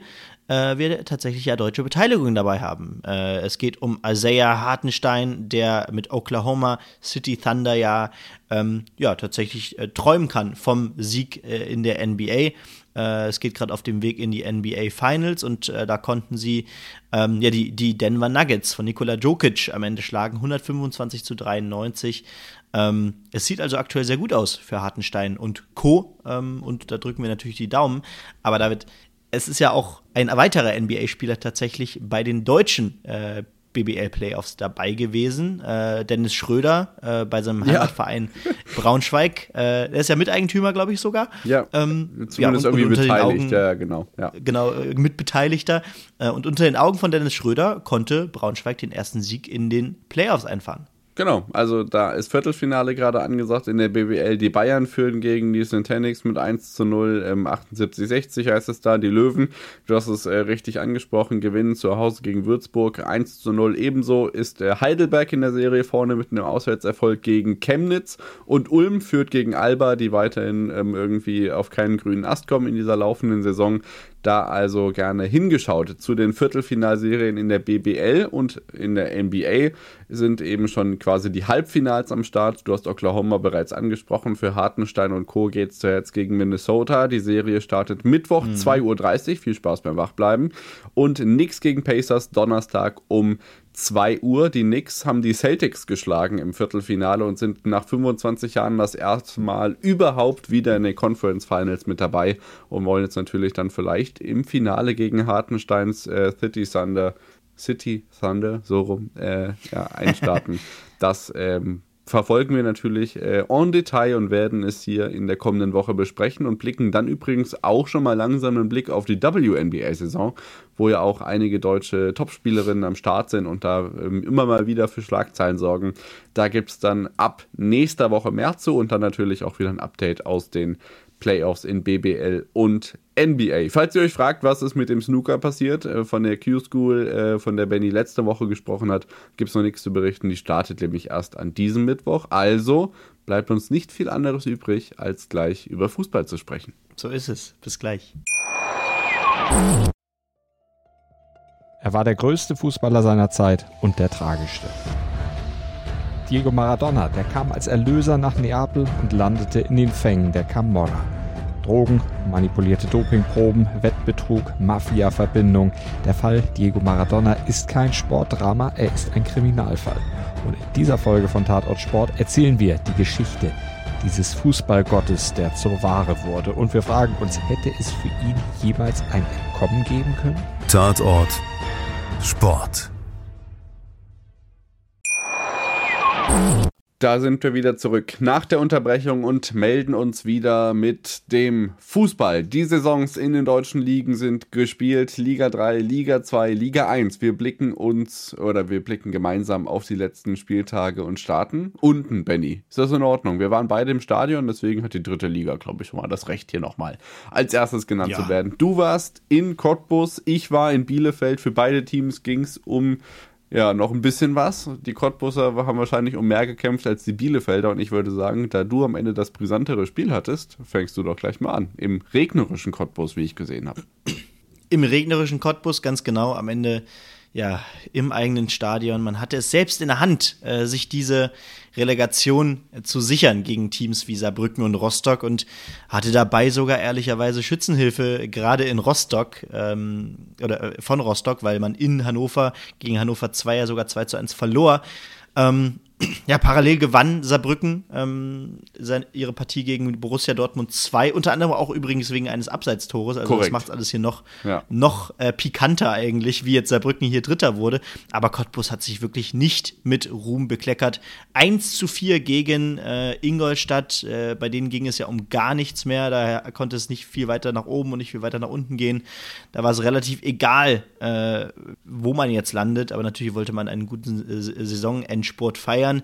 wir tatsächlich ja deutsche Beteiligung dabei haben. Es geht um Isaiah Hartenstein, der mit Oklahoma City Thunder tatsächlich träumen kann vom Sieg in der NBA. Es geht gerade auf dem Weg in die NBA Finals und da konnten sie die Denver Nuggets von Nikola Jokic am Ende schlagen, 125:93. Es sieht also aktuell sehr gut aus für Hartenstein und Co. Und da drücken wir natürlich die Daumen. Aber David, es ist ja auch ein weiterer NBA-Spieler tatsächlich bei den deutschen BBL-Playoffs dabei gewesen. Dennis Schröder bei seinem Heimatverein Braunschweig. Der ist ja Miteigentümer, glaube ich sogar. Ja, zumindest irgendwie beteiligt. Ja, genau. Ja. Genau, Mitbeteiligter. Und unter den Augen von Dennis Schröder konnte Braunschweig den ersten Sieg in den Playoffs einfahren. Genau, also da ist Viertelfinale gerade angesagt in der BBL. Die Bayern führen gegen die Centennics mit 1:0, 78:60 heißt es da. Die Löwen, du hast es richtig angesprochen, gewinnen zu Hause gegen Würzburg 1:0. Ebenso ist Heidelberg in der Serie vorne mit einem Auswärtserfolg gegen Chemnitz und Ulm führt gegen Alba, die weiterhin irgendwie auf keinen grünen Ast kommen in dieser laufenden Saison. Da also gerne hingeschaut. Zu den Viertelfinalserien in der BBL und in der NBA sind eben schon quasi die Halbfinals am Start. Du hast Oklahoma bereits angesprochen. Für Hartenstein und Co. geht es jetzt gegen Minnesota. Die Serie startet Mittwoch 2:30 Uhr. Viel Spaß beim Wachbleiben. Und Knicks gegen Pacers Donnerstag um 2 Uhr. Die Knicks haben die Celtics geschlagen im Viertelfinale und sind nach 25 Jahren das erste Mal überhaupt wieder in den Conference Finals mit dabei und wollen jetzt natürlich dann vielleicht im Finale gegen Hartensteins City Thunder, so rum, einstarten. Das verfolgen wir natürlich en Detail und werden es hier in der kommenden Woche besprechen und blicken dann übrigens auch schon mal langsam einen Blick auf die WNBA-Saison, wo ja auch einige deutsche Topspielerinnen am Start sind und da immer mal wieder für Schlagzeilen sorgen. Da gibt es dann ab nächster Woche mehr zu und dann natürlich auch wieder ein Update aus den Playoffs in BBL und NBA. Falls ihr euch fragt, was ist mit dem Snooker passiert, von der Q-School, von der Benny letzte Woche gesprochen hat, gibt es noch nichts zu berichten. Die startet nämlich erst an diesem Mittwoch. Also bleibt uns nicht viel anderes übrig, als gleich über Fußball zu sprechen. So ist es. Bis gleich. Er war der größte Fußballer seiner Zeit und der tragischste. Diego Maradona, der kam als Erlöser nach Neapel und landete in den Fängen der Camorra. Drogen, manipulierte Dopingproben, Wettbetrug, Mafia-Verbindung. Der Fall Diego Maradona ist kein Sportdrama, er ist ein Kriminalfall. Und in dieser Folge von Tatort Sport erzählen wir die Geschichte dieses Fußballgottes, der zur Ware wurde. Und wir fragen uns, hätte es für ihn jemals ein Entkommen geben können? Tatort Sport. Da sind wir wieder zurück nach der Unterbrechung und melden uns wieder mit dem Fußball. Die Saisons in den deutschen Ligen sind gespielt. Liga 3, Liga 2, Liga 1. Wir blicken gemeinsam auf die letzten Spieltage und starten unten, Benny. Ist das in Ordnung? Wir waren beide im Stadion, deswegen hat die dritte Liga, glaube ich, schon mal das Recht, hier nochmal als erstes genannt zu werden. Du warst in Cottbus, ich war in Bielefeld. Für beide Teams ging es um noch ein bisschen was. Die Cottbuser haben wahrscheinlich um mehr gekämpft als die Bielefelder und ich würde sagen, da du am Ende das brisantere Spiel hattest, fängst du doch gleich mal an. Im regnerischen Cottbus, wie ich gesehen habe. Im regnerischen Cottbus, ganz genau, am Ende im eigenen Stadion. Man hatte es selbst in der Hand, sich diese Relegation zu sichern gegen Teams wie Saarbrücken und Rostock und hatte dabei sogar ehrlicherweise Schützenhilfe gerade in Rostock von Rostock, weil man in Hannover gegen Hannover 2 ja sogar 2:1 verlor. Parallel gewann Saarbrücken ihre Partie gegen Borussia Dortmund 2, unter anderem auch übrigens wegen eines Abseitstores. Also Korrekt. Das macht alles hier noch pikanter eigentlich, wie jetzt Saarbrücken hier Dritter wurde. Aber Cottbus hat sich wirklich nicht mit Ruhm bekleckert. 1:4 gegen Ingolstadt, bei denen ging es ja um gar nichts mehr. Daher konnte es nicht viel weiter nach oben und nicht viel weiter nach unten gehen. Da war es relativ egal, wo man jetzt landet. Aber natürlich wollte man einen guten Saisonendspurt feiern.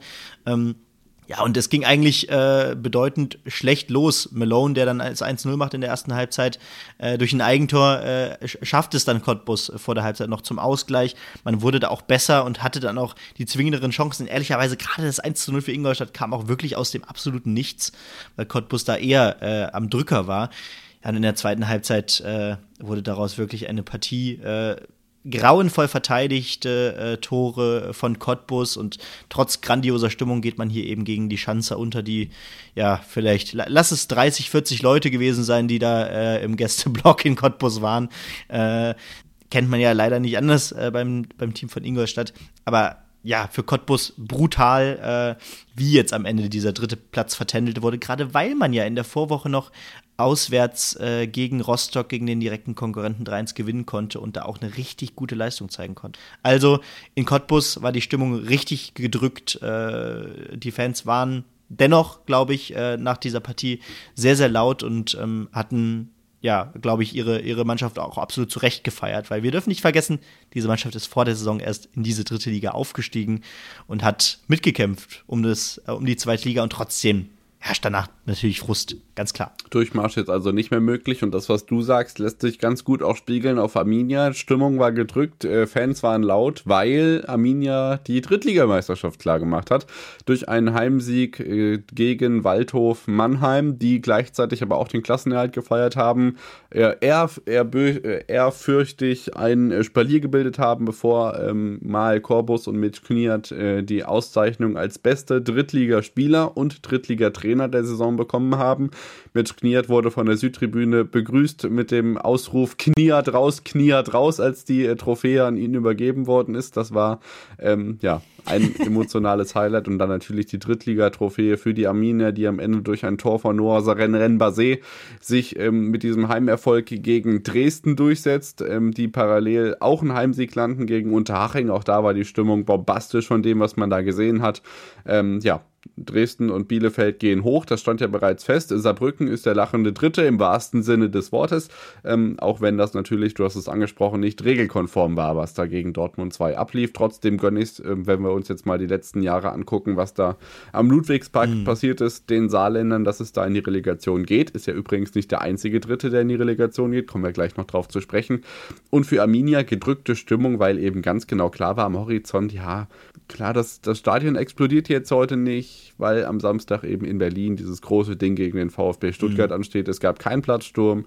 Und es ging eigentlich bedeutend schlecht los. Malone, der dann als 1:0 macht in der ersten Halbzeit, durch ein Eigentor schafft es dann Cottbus vor der Halbzeit noch zum Ausgleich. Man wurde da auch besser und hatte dann auch die zwingenderen Chancen. Ehrlicherweise, gerade das 1:0 für Ingolstadt kam auch wirklich aus dem absoluten Nichts, weil Cottbus da eher am Drücker war. Ja, und in der zweiten Halbzeit wurde daraus wirklich eine Partie grauenvoll verteidigte Tore von Cottbus und trotz grandioser Stimmung geht man hier eben gegen die Schanzer unter, die vielleicht, lass es 30, 40 Leute gewesen sein, die da im Gästeblock in Cottbus waren. Kennt man ja leider nicht anders beim Team von Ingolstadt, aber für Cottbus brutal, wie jetzt am Ende dieser dritte Platz vertändelt wurde, gerade weil man ja in der Vorwoche noch auswärts gegen Rostock, gegen den direkten Konkurrenten 3:1 gewinnen konnte und da auch eine richtig gute Leistung zeigen konnte. Also in Cottbus war die Stimmung richtig gedrückt. Die Fans waren dennoch, glaube ich, nach dieser Partie sehr, sehr laut und hatten glaube ich, ihre Mannschaft auch absolut zu Recht gefeiert, weil wir dürfen nicht vergessen, diese Mannschaft ist vor der Saison erst in diese dritte Liga aufgestiegen und hat mitgekämpft um die zweite Liga und trotzdem herrscht danach natürlich Frust, ganz klar. Durchmarsch jetzt also nicht mehr möglich und das, was du sagst, lässt sich ganz gut auch spiegeln auf Arminia. Stimmung war gedrückt, Fans waren laut, weil Arminia die Drittligameisterschaft klargemacht hat durch einen Heimsieg gegen Waldhof Mannheim, die gleichzeitig aber auch den Klassenerhalt gefeiert haben. Ehrfürchtig ein Spalier gebildet haben, bevor Mal Corbus und Mitch Kniat die Auszeichnung als beste Drittligaspieler und Drittligatrainer Trainer der Saison bekommen haben. Mitch Kniat wurde von der Südtribüne begrüßt mit dem Ausruf Kniat raus, als die Trophäe an ihn übergeben worden ist. Das war ein emotionales Highlight. Und dann natürlich die Drittligatrophäe für die Arminia, die am Ende durch ein Tor von Noah Renbase sich mit diesem Heimerfolg gegen Dresden durchsetzt, die parallel auch einen Heimsieg landen gegen Unterhaching. Auch da war die Stimmung bombastisch von dem, was man da gesehen hat. Dresden und Bielefeld gehen hoch, das stand ja bereits fest. Saarbrücken ist der lachende Dritte im wahrsten Sinne des Wortes, auch wenn das natürlich, du hast es angesprochen, nicht regelkonform war, was da gegen Dortmund 2 ablief. Trotzdem gönne ich es, wenn wir uns jetzt mal die letzten Jahre angucken, was da am Ludwigspark passiert ist, den Saarländern, dass es da in die Relegation geht. Ist ja übrigens nicht der einzige Dritte, der in die Relegation geht, kommen wir gleich noch drauf zu sprechen. Und für Arminia gedrückte Stimmung, weil eben ganz genau klar war am Horizont, ja, klar, das Stadion explodiert jetzt heute nicht, weil am Samstag eben in Berlin dieses große Ding gegen den VfB Stuttgart ansteht. Es gab keinen Platzsturm,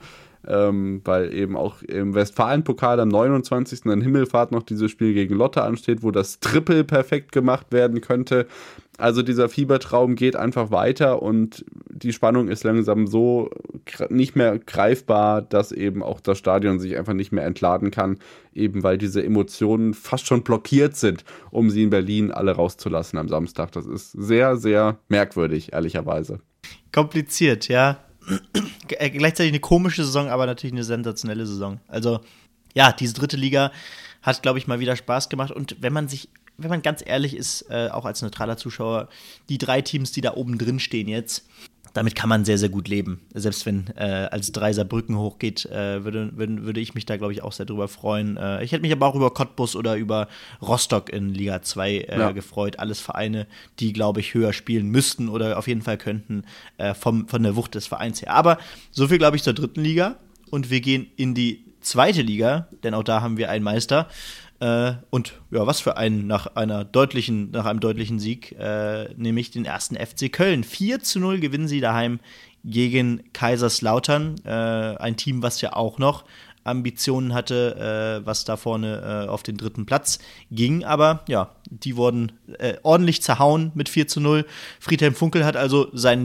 weil eben auch im Westfalen-Pokal am 29. an Himmelfahrt noch dieses Spiel gegen Lotte ansteht, wo das Triple perfekt gemacht werden könnte. Also dieser Fiebertraum geht einfach weiter und die Spannung ist langsam so nicht mehr greifbar, dass eben auch das Stadion sich einfach nicht mehr entladen kann, eben weil diese Emotionen fast schon blockiert sind, um sie in Berlin alle rauszulassen am Samstag. Das ist sehr, sehr merkwürdig, ehrlicherweise. Kompliziert, ja. Gleichzeitig eine komische Saison, aber natürlich eine sensationelle Saison. Also, ja, diese dritte Liga hat, glaube ich, mal wieder Spaß gemacht. Und wenn man ganz ehrlich ist, auch als neutraler Zuschauer, die 3 Teams, die da oben drin stehen jetzt, damit kann man sehr, sehr gut leben. Selbst wenn als 3 Saarbrücken hochgeht, würde ich mich da, glaube ich, auch sehr drüber freuen. Ich hätte mich aber auch über Cottbus oder über Rostock in Liga 2 gefreut. Alles Vereine, die, glaube ich, höher spielen müssten oder auf jeden Fall könnten von der Wucht des Vereins her. Aber so viel, glaube ich, zur dritten Liga. Und wir gehen in die zweite Liga, denn auch da haben wir einen Meister. Und ja, was für einen nach einem deutlichen Sieg, nämlich den 1. FC Köln. 4:0 gewinnen sie daheim gegen Kaiserslautern. Ein Team, was ja auch noch Ambitionen hatte, was da vorne auf den 3. Platz ging. Aber ja, die wurden ordentlich zerhauen mit 4:0. Friedhelm Funkel hat also seinen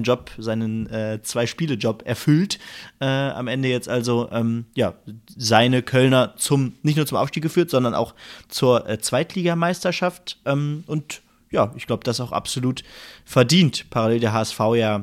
2-Spiele-Job erfüllt. Am Ende jetzt also seine Kölner nicht nur zum Aufstieg geführt, sondern auch zur Zweitligameisterschaft. Und ja, ich glaube, das auch absolut verdient. Parallel der HSV ja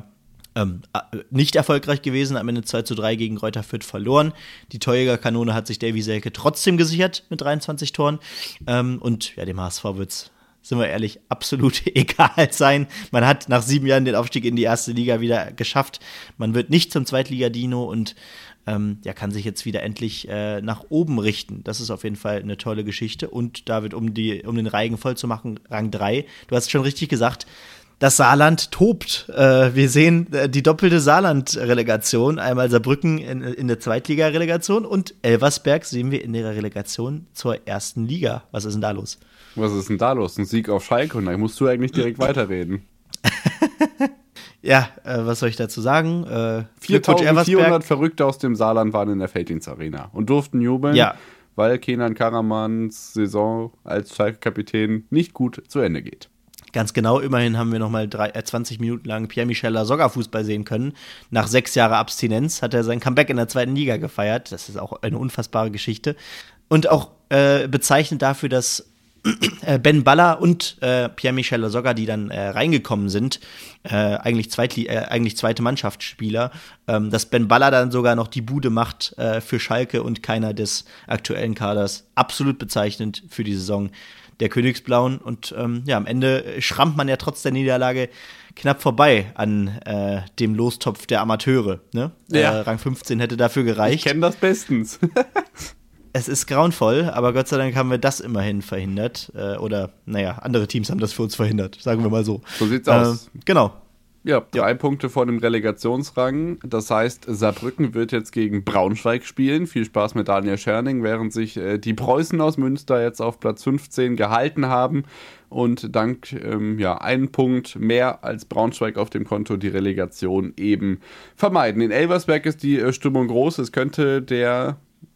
nicht erfolgreich gewesen, am Ende 2:3 gegen Greuther Fürth verloren. Die Torjägerkanone hat sich Davy Selke trotzdem gesichert mit 23 Toren. Und ja, dem HSV wird's, sind wir ehrlich, absolut egal sein. Man hat nach 7 Jahren den Aufstieg in die erste Liga wieder geschafft. Man wird nicht zum Zweitliga-Dino und kann sich jetzt wieder endlich nach oben richten. Das ist auf jeden Fall eine tolle Geschichte. Und David, um den Reigen voll zu machen, Rang 3. Du hast es schon richtig gesagt, das Saarland tobt. Wir sehen die doppelte Saarland-Relegation. Einmal Saarbrücken in der Zweitliga-Relegation und Elversberg sehen wir in der Relegation zur ersten Liga. Was ist denn da los? Was ist denn da los? Ein Sieg auf Schalke und dann musst du eigentlich direkt weiterreden. Ja, was soll ich dazu sagen? 4.400 Verrückte aus dem Saarland waren in der Felddienstarena und durften jubeln, weil Kenan Karamans Saison als Schalke-Kapitän nicht gut zu Ende geht. Ganz genau, immerhin haben wir nochmal 20 Minuten lang Pierre-Michel Lasogga Fußball sehen können. Nach 6 Jahren Abstinenz hat er sein Comeback in der zweiten Liga gefeiert. Das ist auch eine unfassbare Geschichte. Und auch bezeichnend dafür, dass Ben Baller und Pierre-Michel Lasogga, die dann reingekommen sind, eigentlich zweite Mannschaftsspieler, dass Ben Baller dann sogar noch die Bude macht für Schalke und keiner des aktuellen Kaders. Absolut bezeichnend für die Saison der Königsblauen. Und am Ende schrammt man ja trotz der Niederlage knapp vorbei an dem Lostopf der Amateure. Ne? Ja. Rang 15 hätte dafür gereicht. Ich kenne das bestens. Es ist grauenvoll, aber Gott sei Dank haben wir das immerhin verhindert. Andere Teams haben das für uns verhindert, sagen wir mal so. So sieht's aus. Genau. Ja, 3 Punkte vor dem Relegationsrang. Das heißt, Saarbrücken wird jetzt gegen Braunschweig spielen. Viel Spaß mit Daniel Scherning, während sich die Preußen aus Münster jetzt auf Platz 15 gehalten haben und dank 1 Punkt mehr als Braunschweig auf dem Konto die Relegation eben vermeiden. In Elversberg ist die Stimmung groß. Es könnte der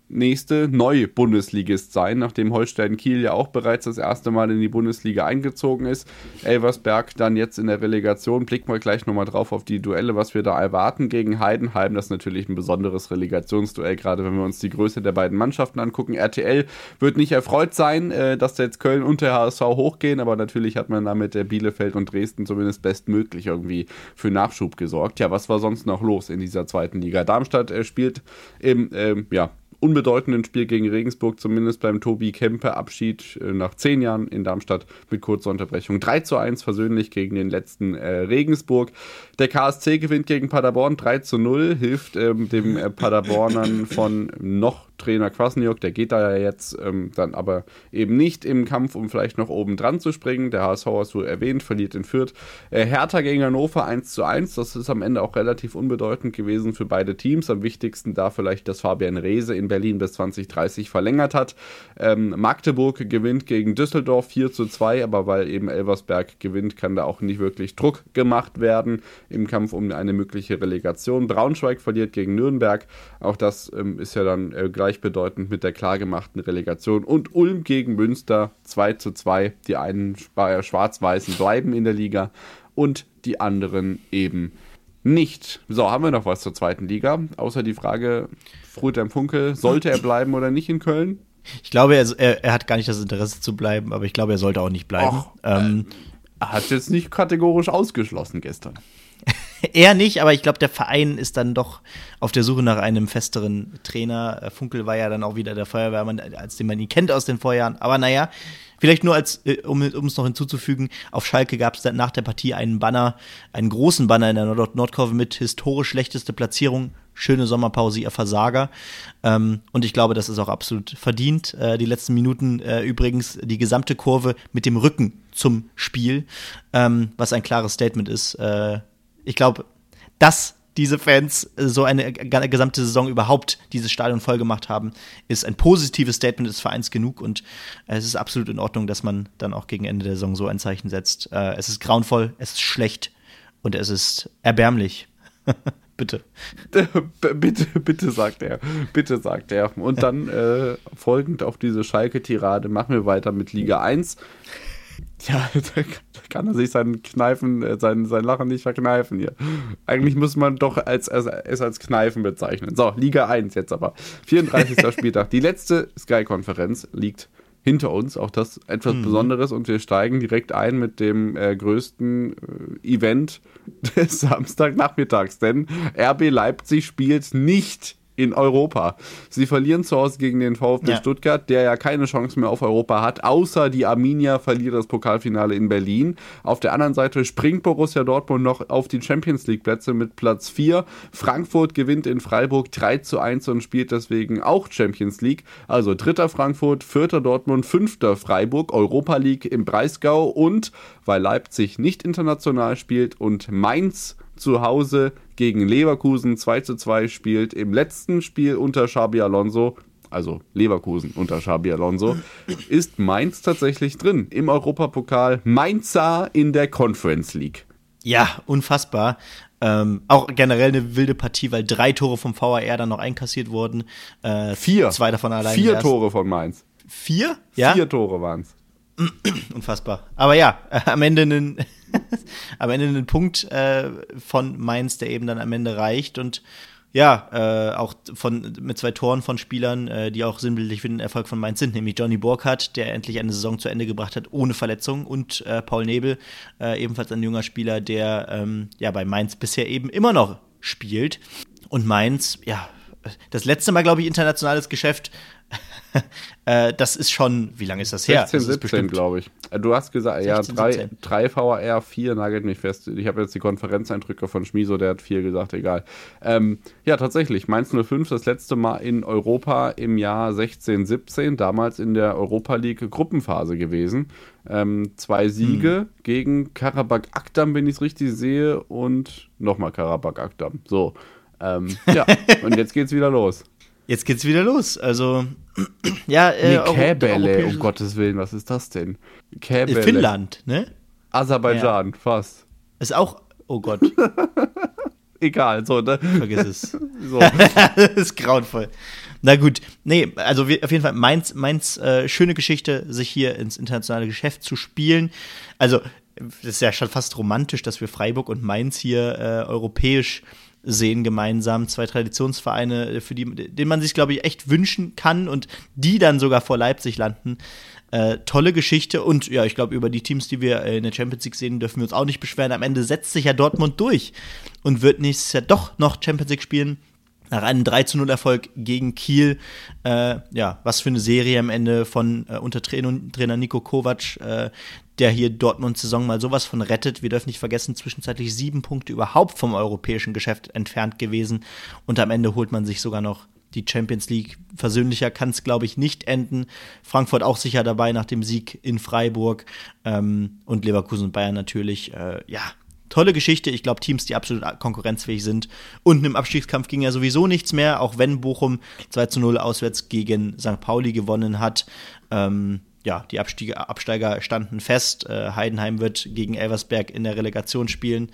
nächste neue Bundesligist sein, nachdem Holstein Kiel ja auch bereits das erste Mal in die Bundesliga eingezogen ist. Elversberg dann jetzt in der Relegation. Blicken wir gleich nochmal drauf auf die Duelle, was wir da erwarten gegen Heidenheim. Das ist natürlich ein besonderes Relegationsduell, gerade wenn wir uns die Größe der beiden Mannschaften angucken. RTL wird nicht erfreut sein, dass da jetzt Köln und der HSV hochgehen, aber natürlich hat man damit der Bielefeld und Dresden zumindest bestmöglich irgendwie für Nachschub gesorgt. Ja, was war sonst noch los in dieser zweiten Liga? Darmstadt spielt im unbedeutenden Spiel gegen Regensburg, zumindest beim Tobi Kempe Abschied nach 10 Jahren in Darmstadt mit kurzer Unterbrechung. 3:1 versöhnlich gegen den letzten Regensburg. Der KSC gewinnt gegen Paderborn 3:0, hilft dem Paderbornern von noch Trainer Kwasniok, der geht da ja jetzt dann aber eben nicht im Kampf, um vielleicht noch oben dran zu springen. Der HSV hast du erwähnt, verliert in Fürth. Hertha gegen Hannover 1:1, das ist am Ende auch relativ unbedeutend gewesen für beide Teams. Am wichtigsten da vielleicht, dass Fabian Reese in Berlin bis 2030 verlängert hat. Magdeburg gewinnt gegen Düsseldorf 4:2, aber weil eben Elversberg gewinnt, kann da auch nicht wirklich Druck gemacht werden im Kampf um eine mögliche Relegation. Braunschweig verliert gegen Nürnberg, auch das ist ja dann gleichbedeutend mit der klar gemachten Relegation. Und Ulm gegen Münster 2:2, die einen Schwarz-Weißen bleiben in der Liga und die anderen eben nicht. So, haben wir noch was zur zweiten Liga? Außer die Frage, Friedhelm Funkel, sollte er bleiben oder nicht in Köln? Ich glaube, er hat gar nicht das Interesse zu bleiben, aber ich glaube, er sollte auch nicht bleiben. Er hat jetzt nicht kategorisch ausgeschlossen gestern. Er nicht, aber ich glaube, der Verein ist dann doch auf der Suche nach einem festeren Trainer. Funkel war ja dann auch wieder der Feuerwehrmann, als den man ihn kennt aus den Vorjahren. Aber naja, vielleicht nur um es noch hinzuzufügen, auf Schalke gab es dann nach der Partie einen großen Banner in der Nordkurve mit historisch schlechteste Platzierung, schöne Sommerpause, ihr Versager. Und ich glaube, das ist auch absolut verdient. Die letzten Minuten übrigens die gesamte Kurve mit dem Rücken zum Spiel, was ein klares Statement ist. Ich glaube, dass diese Fans so eine gesamte Saison überhaupt dieses Stadion voll gemacht haben, ist ein positives Statement des Vereins genug und es ist absolut in Ordnung, dass man dann auch gegen Ende der Saison so ein Zeichen setzt. Es ist grauenvoll, es ist schlecht und es ist erbärmlich. Bitte. Bitte, sagt er. Bitte, sagt er. Und dann folgend auf diese Schalke-Tirade machen wir weiter mit Liga 1. Ja, da kann er sich sein Lachen nicht verkneifen hier. Eigentlich muss man doch es als Kneifen bezeichnen. So, Liga 1 jetzt aber. 34. Spieltag. Die letzte Sky-Konferenz liegt hinter uns. Auch das etwas Besonderes. Und wir steigen direkt ein mit dem größten Event des Samstagnachmittags. Denn RB Leipzig spielt nicht in Europa. Sie verlieren zu Hause gegen den VfB Stuttgart, der ja keine Chance mehr auf Europa hat, außer die Arminia verliert das Pokalfinale in Berlin. Auf der anderen Seite springt Borussia Dortmund noch auf die Champions-League-Plätze mit Platz 4. Frankfurt gewinnt in Freiburg 3:1 und spielt deswegen auch Champions League. Also 3. Frankfurt, 4. Dortmund, 5. Freiburg, Europa League im Breisgau und, weil Leipzig nicht international spielt und Mainz zu Hause gegen Leverkusen 2:2 spielt, im letzten Spiel unter Xabi Alonso, also Leverkusen unter Xabi Alonso, ist Mainz tatsächlich drin im Europapokal. Mainzer in der Conference League. Ja, unfassbar. Auch generell eine wilde Partie, weil 3 Tore vom VAR dann noch einkassiert wurden. 4. 2 davon allein. 4 Tore von Mainz. 4? Ja? 4 Tore waren es. Unfassbar. Aber ja, am Ende einen Punkt von Mainz, der eben dann am Ende reicht und ja, auch mit 2 Toren von Spielern, die auch sinnbildlich für den Erfolg von Mainz sind, nämlich Johnny Burkhardt, der endlich eine Saison zu Ende gebracht hat, ohne Verletzung, und Paul Nebel, ebenfalls ein junger Spieler, der bei Mainz bisher eben immer noch spielt. Und Mainz, ja, das letzte Mal, glaube ich, internationales Geschäft. Das ist schon, wie lange ist das her? 16, 17, glaube ich. Du hast gesagt, 16, ja, 3 VAR, 4, nagelt mich fest. Ich habe jetzt die Konferenzeindrücke von Schmiso, der hat 4 gesagt, egal. Ja, tatsächlich, Mainz 05, das letzte Mal in Europa im Jahr 16, 17, damals in der Europa League Gruppenphase gewesen. 2 Siege gegen Karabakh Akdam, wenn ich es richtig sehe, und nochmal Karabakh Akdam. So, ja, und jetzt geht's wieder los. Jetzt geht's wieder los, also ja, Käbele, um Gottes Willen, was ist das denn? Käbele. Finnland, ne? Aserbaidschan, fast. Ist auch, oh Gott. egal. So, ne? Vergiss es. So. Das ist grauenvoll. Na gut, nee, also auf jeden Fall Mainz schöne Geschichte, sich hier ins internationale Geschäft zu spielen. Also, das ist ja schon fast romantisch, dass wir Freiburg und Mainz hier europäisch sehen gemeinsam. 2 Traditionsvereine, denen man sich, glaube ich, echt wünschen kann und die dann sogar vor Leipzig landen. Tolle Geschichte und ja, ich glaube, über die Teams, die wir in der Champions League sehen, dürfen wir uns auch nicht beschweren. Am Ende setzt sich ja Dortmund durch und wird nächstes Jahr doch noch Champions League spielen. Nach einem 3-0-Erfolg gegen Kiel, was für eine Serie am Ende von unter Trainer Niko Kovac, der hier Dortmunds-Saison mal sowas von rettet. Wir dürfen nicht vergessen, zwischenzeitlich 7 Punkte überhaupt vom europäischen Geschäft entfernt gewesen. Und am Ende holt man sich sogar noch die Champions League. Versöhnlicher kann es, glaube ich, nicht enden. Frankfurt auch sicher dabei nach dem Sieg in Freiburg. Und Leverkusen und Bayern natürlich, tolle Geschichte. Ich glaube, Teams, die absolut konkurrenzfähig sind. Unten im Abstiegskampf ging ja sowieso nichts mehr, auch wenn Bochum 2-0 auswärts gegen St. Pauli gewonnen hat. Die Absteiger standen fest. Heidenheim wird gegen Elversberg in der Relegation spielen.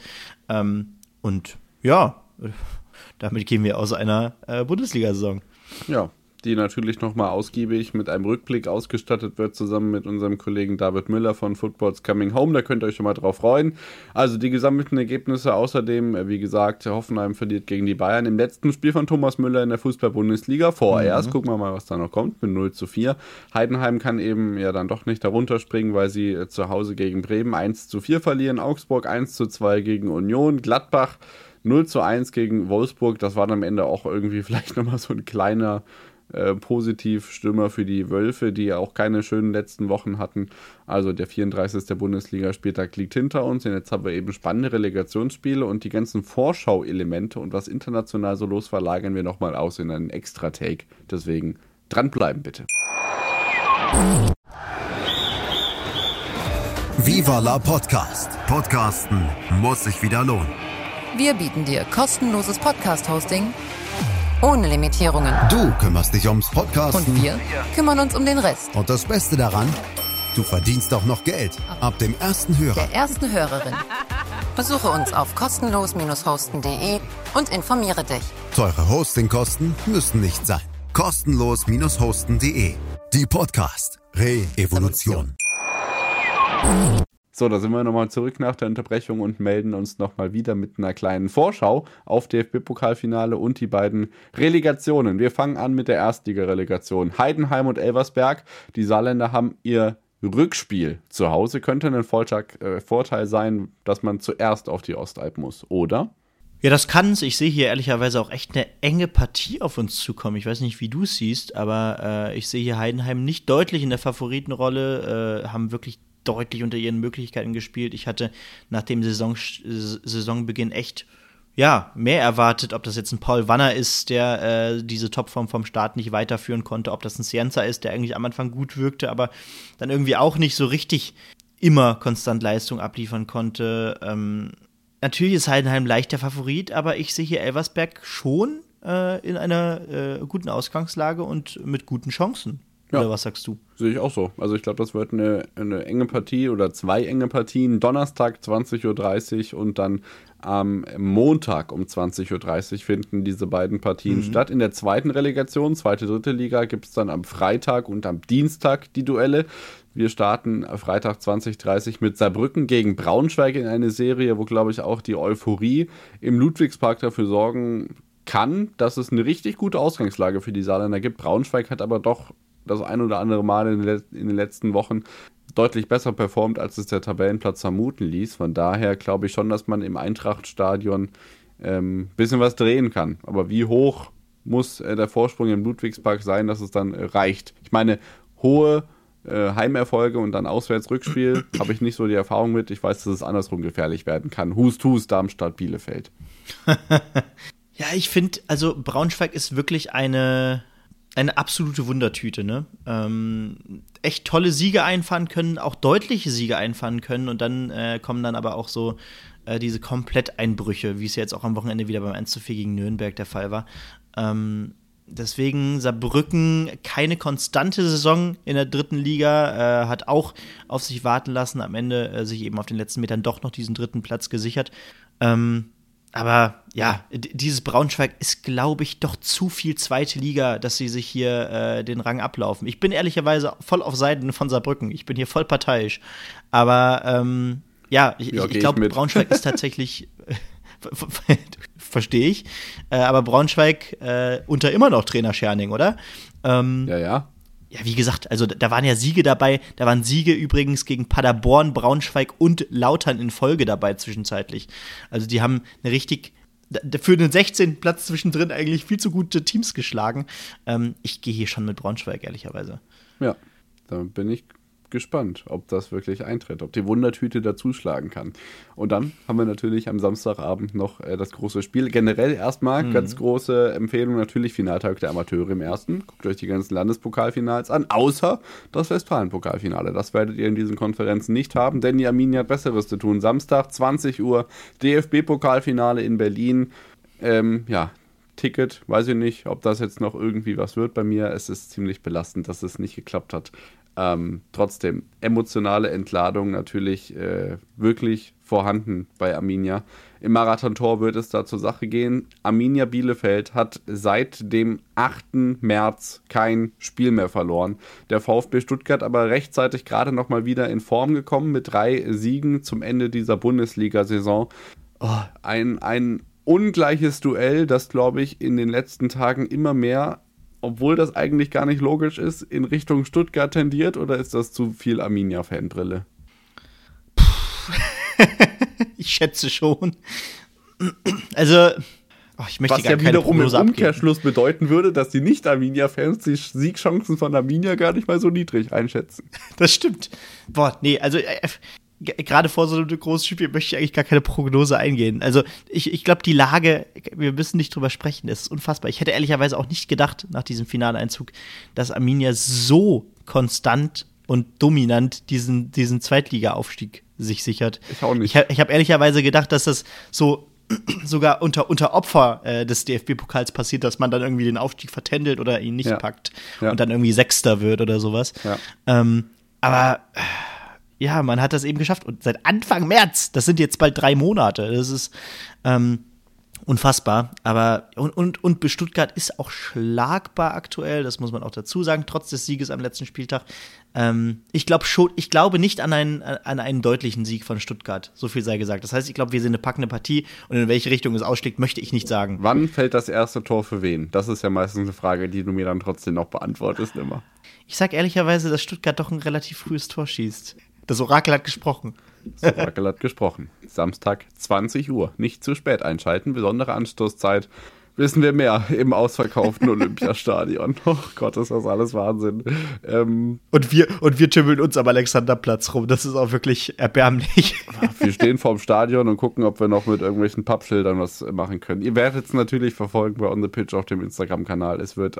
Damit gehen wir aus einer Bundesliga-Saison. Ja, die natürlich nochmal ausgiebig mit einem Rückblick ausgestattet wird, zusammen mit unserem Kollegen David Müller von Football's Coming Home. Da könnt ihr euch schon mal drauf freuen. Also die gesammelten Ergebnisse außerdem, wie gesagt, Hoffenheim verliert gegen die Bayern im letzten Spiel von Thomas Müller in der Fußball-Bundesliga. Vorerst, gucken wir mal, was da noch kommt, mit 0-4. Heidenheim kann eben ja dann doch nicht darunter springen, weil sie zu Hause gegen Bremen 1-4 verlieren. Augsburg 1-2 gegen Union. Gladbach 0-1 gegen Wolfsburg. Das war dann am Ende auch irgendwie vielleicht nochmal so ein kleiner Positivstimmer für die Wölfe, die ja auch keine schönen letzten Wochen hatten. Also der 34. Bundesligaspieltag liegt hinter uns und jetzt haben wir eben spannende Relegationsspiele und die ganzen Vorschau-Elemente und was international so los war, lagern wir nochmal aus in einen Extra-Take. Deswegen dranbleiben bitte. Viva la Podcast. Podcasten muss sich wieder lohnen. Wir bieten dir kostenloses Podcast-Hosting ohne Limitierungen. Du kümmerst dich ums Podcasten. Und wir kümmern uns um den Rest. Und das Beste daran, du verdienst auch noch Geld. Ab dem ersten Hörer. Der ersten Hörerin. Besuche uns auf kostenlos-hosten.de und informiere dich. Teure Hostingkosten müssen nicht sein. Kostenlos-hosten.de. Die Podcast Re-Evolution. So, da sind wir nochmal zurück nach der Unterbrechung und melden uns nochmal wieder mit einer kleinen Vorschau auf DFB-Pokalfinale und die beiden Relegationen. Wir fangen an mit der Erstliga-Relegation. Heidenheim und Elversberg. Die Saarländer haben ihr Rückspiel zu Hause. Könnte ein Vorteil sein, dass man zuerst auf die Ostalb muss, oder? Ja, das kann's. Ich sehe hier ehrlicherweise auch echt eine enge Partie auf uns zukommen. Ich weiß nicht, wie du es siehst, aber ich sehe hier Heidenheim nicht deutlich in der Favoritenrolle, haben wirklich deutlich unter ihren Möglichkeiten gespielt. Ich hatte nach dem Saisonbeginn echt mehr erwartet, ob das jetzt ein Paul Wanner ist, der diese Topform vom Start nicht weiterführen konnte, ob das ein Cienza ist, der eigentlich am Anfang gut wirkte, aber dann irgendwie auch nicht so richtig immer konstant Leistung abliefern konnte. Natürlich ist Heidenheim leicht der Favorit, aber ich sehe hier Elversberg schon in einer guten Ausgangslage und mit guten Chancen. Ja. Oder was sagst du? Sehe ich auch so. Also ich glaube, das wird eine enge Partie oder 2 enge Partien. Donnerstag 20.30 Uhr und dann am Montag um 20.30 Uhr finden diese beiden Partien statt. In der zweiten Relegation, zweite, dritte Liga, gibt es dann am Freitag und am Dienstag die Duelle. Wir starten Freitag 20.30 mit Saarbrücken gegen Braunschweig in eine Serie, wo, glaube ich, auch die Euphorie im Ludwigspark dafür sorgen kann, dass es eine richtig gute Ausgangslage für die Saarländer gibt. Braunschweig hat aber doch das ein oder andere Mal in den letzten Wochen deutlich besser performt, als es der Tabellenplatz vermuten ließ. Von daher glaube ich schon, dass man im Eintrachtstadion ein bisschen was drehen kann. Aber wie hoch muss der Vorsprung im Ludwigspark sein, dass es dann reicht? Ich meine, hohe Heimerfolge und dann Auswärtsrückspiel habe ich nicht so die Erfahrung mit. Ich weiß, dass es andersrum gefährlich werden kann. Hust, Darmstadt, Bielefeld. Ja, ich finde, also Braunschweig ist wirklich eine absolute Wundertüte, ne? Echt tolle Siege einfahren können, auch deutliche Siege einfahren können und dann kommen dann aber auch so diese Kompletteinbrüche, wie es ja jetzt auch am Wochenende wieder beim 1:4 gegen Nürnberg der Fall war. Deswegen Saarbrücken keine konstante Saison in der dritten Liga, hat auch auf sich warten lassen, am Ende sich eben auf den letzten Metern doch noch diesen dritten Platz gesichert. Aber ja, dieses Braunschweig ist, glaube ich, doch zu viel zweite Liga, dass sie sich hier den Rang ablaufen. Ich bin ehrlicherweise voll auf Seiten von Saarbrücken. Ich bin hier voll parteiisch. Aber ich glaube, Braunschweig ist tatsächlich verstehe ich. Aber Braunschweig unter immer noch Trainer Scherning, oder? Ja. Ja, wie gesagt, also da waren ja Siege dabei. Da waren Siege übrigens gegen Paderborn, Braunschweig und Lautern in Folge dabei zwischenzeitlich. Also die haben eine richtig für den 16. Platz zwischendrin eigentlich viel zu gute Teams geschlagen. Ich gehe hier schon mit Braunschweig, ehrlicherweise. Ja, da bin ich gespannt, ob das wirklich eintritt, ob die Wundertüte dazuschlagen kann. Und dann haben wir natürlich am Samstagabend noch das große Spiel. Generell erstmal ganz große Empfehlung, natürlich Finaltag der Amateure im ersten. Guckt euch die ganzen Landespokalfinals an, außer das Westfalen-Pokalfinale. Das werdet ihr in diesen Konferenzen nicht haben, denn die Arminia hat Besseres zu tun. Samstag, 20 Uhr, DFB-Pokalfinale in Berlin. Ticket, weiß ich nicht, ob das jetzt noch irgendwie was wird bei mir. Es ist ziemlich belastend, dass es nicht geklappt hat. Trotzdem, emotionale Entladung natürlich wirklich vorhanden bei Arminia. Im Marathontor wird es da zur Sache gehen. Arminia Bielefeld hat seit dem 8. März kein Spiel mehr verloren. Der VfB Stuttgart aber rechtzeitig gerade noch mal wieder in Form gekommen mit 3 Siegen zum Ende dieser Bundesliga-Saison. Ein ungleiches Duell, das, glaube ich, in den letzten Tagen immer mehr, obwohl das eigentlich gar nicht logisch ist, in Richtung Stuttgart tendiert, oder ist das zu viel Arminia-Fanbrille? Ich schätze schon. Also, ich möchte gar keine Prognose im Umkehrschluss bedeuten würde, dass die Nicht-Arminia-Fans die Siegchancen von Arminia gar nicht mal so niedrig einschätzen. Das stimmt. Also gerade vor so einem großen Spiel möchte ich eigentlich gar keine Prognose eingehen. Also ich glaube, die Lage, wir müssen nicht drüber sprechen, das ist unfassbar. Ich hätte ehrlicherweise auch nicht gedacht, nach diesem Finaleinzug, dass Arminia so konstant und dominant diesen Zweitliga-Aufstieg sich sichert. Ich auch nicht. Ich habe ehrlicherweise gedacht, dass das so sogar unter Opfer des DFB-Pokals passiert, dass man dann irgendwie den Aufstieg vertändelt oder ihn nicht packt und dann irgendwie Sechster wird oder sowas. Ja. Aber ja, man hat das eben geschafft. Und seit Anfang März, das sind jetzt bald 3 Monate. Das ist unfassbar. Aber und Stuttgart ist auch schlagbar aktuell, das muss man auch dazu sagen, trotz des Sieges am letzten Spieltag. Ich glaube nicht an einen deutlichen Sieg von Stuttgart. So viel sei gesagt. Das heißt, ich glaube, wir sehen eine packende Partie und in welche Richtung es ausschlägt, möchte ich nicht sagen. Wann fällt das erste Tor für wen? Das ist ja meistens eine Frage, die du mir dann trotzdem noch beantwortest immer. Ich sag ehrlicherweise, dass Stuttgart doch ein relativ frühes Tor schießt. Das Orakel hat gesprochen. Das Orakel hat gesprochen. Samstag, 20 Uhr. Nicht zu spät einschalten. Besondere Anstoßzeit. Wissen wir mehr im ausverkauften Olympiastadion. Oh Gott, ist das alles Wahnsinn. Und wir tümmeln uns am Alexanderplatz rum. Das ist auch wirklich erbärmlich. Wir stehen vorm Stadion und gucken, ob wir noch mit irgendwelchen Pappschildern was machen können. Ihr werdet es natürlich verfolgen bei On The Pitch auf dem Instagram-Kanal. Es wird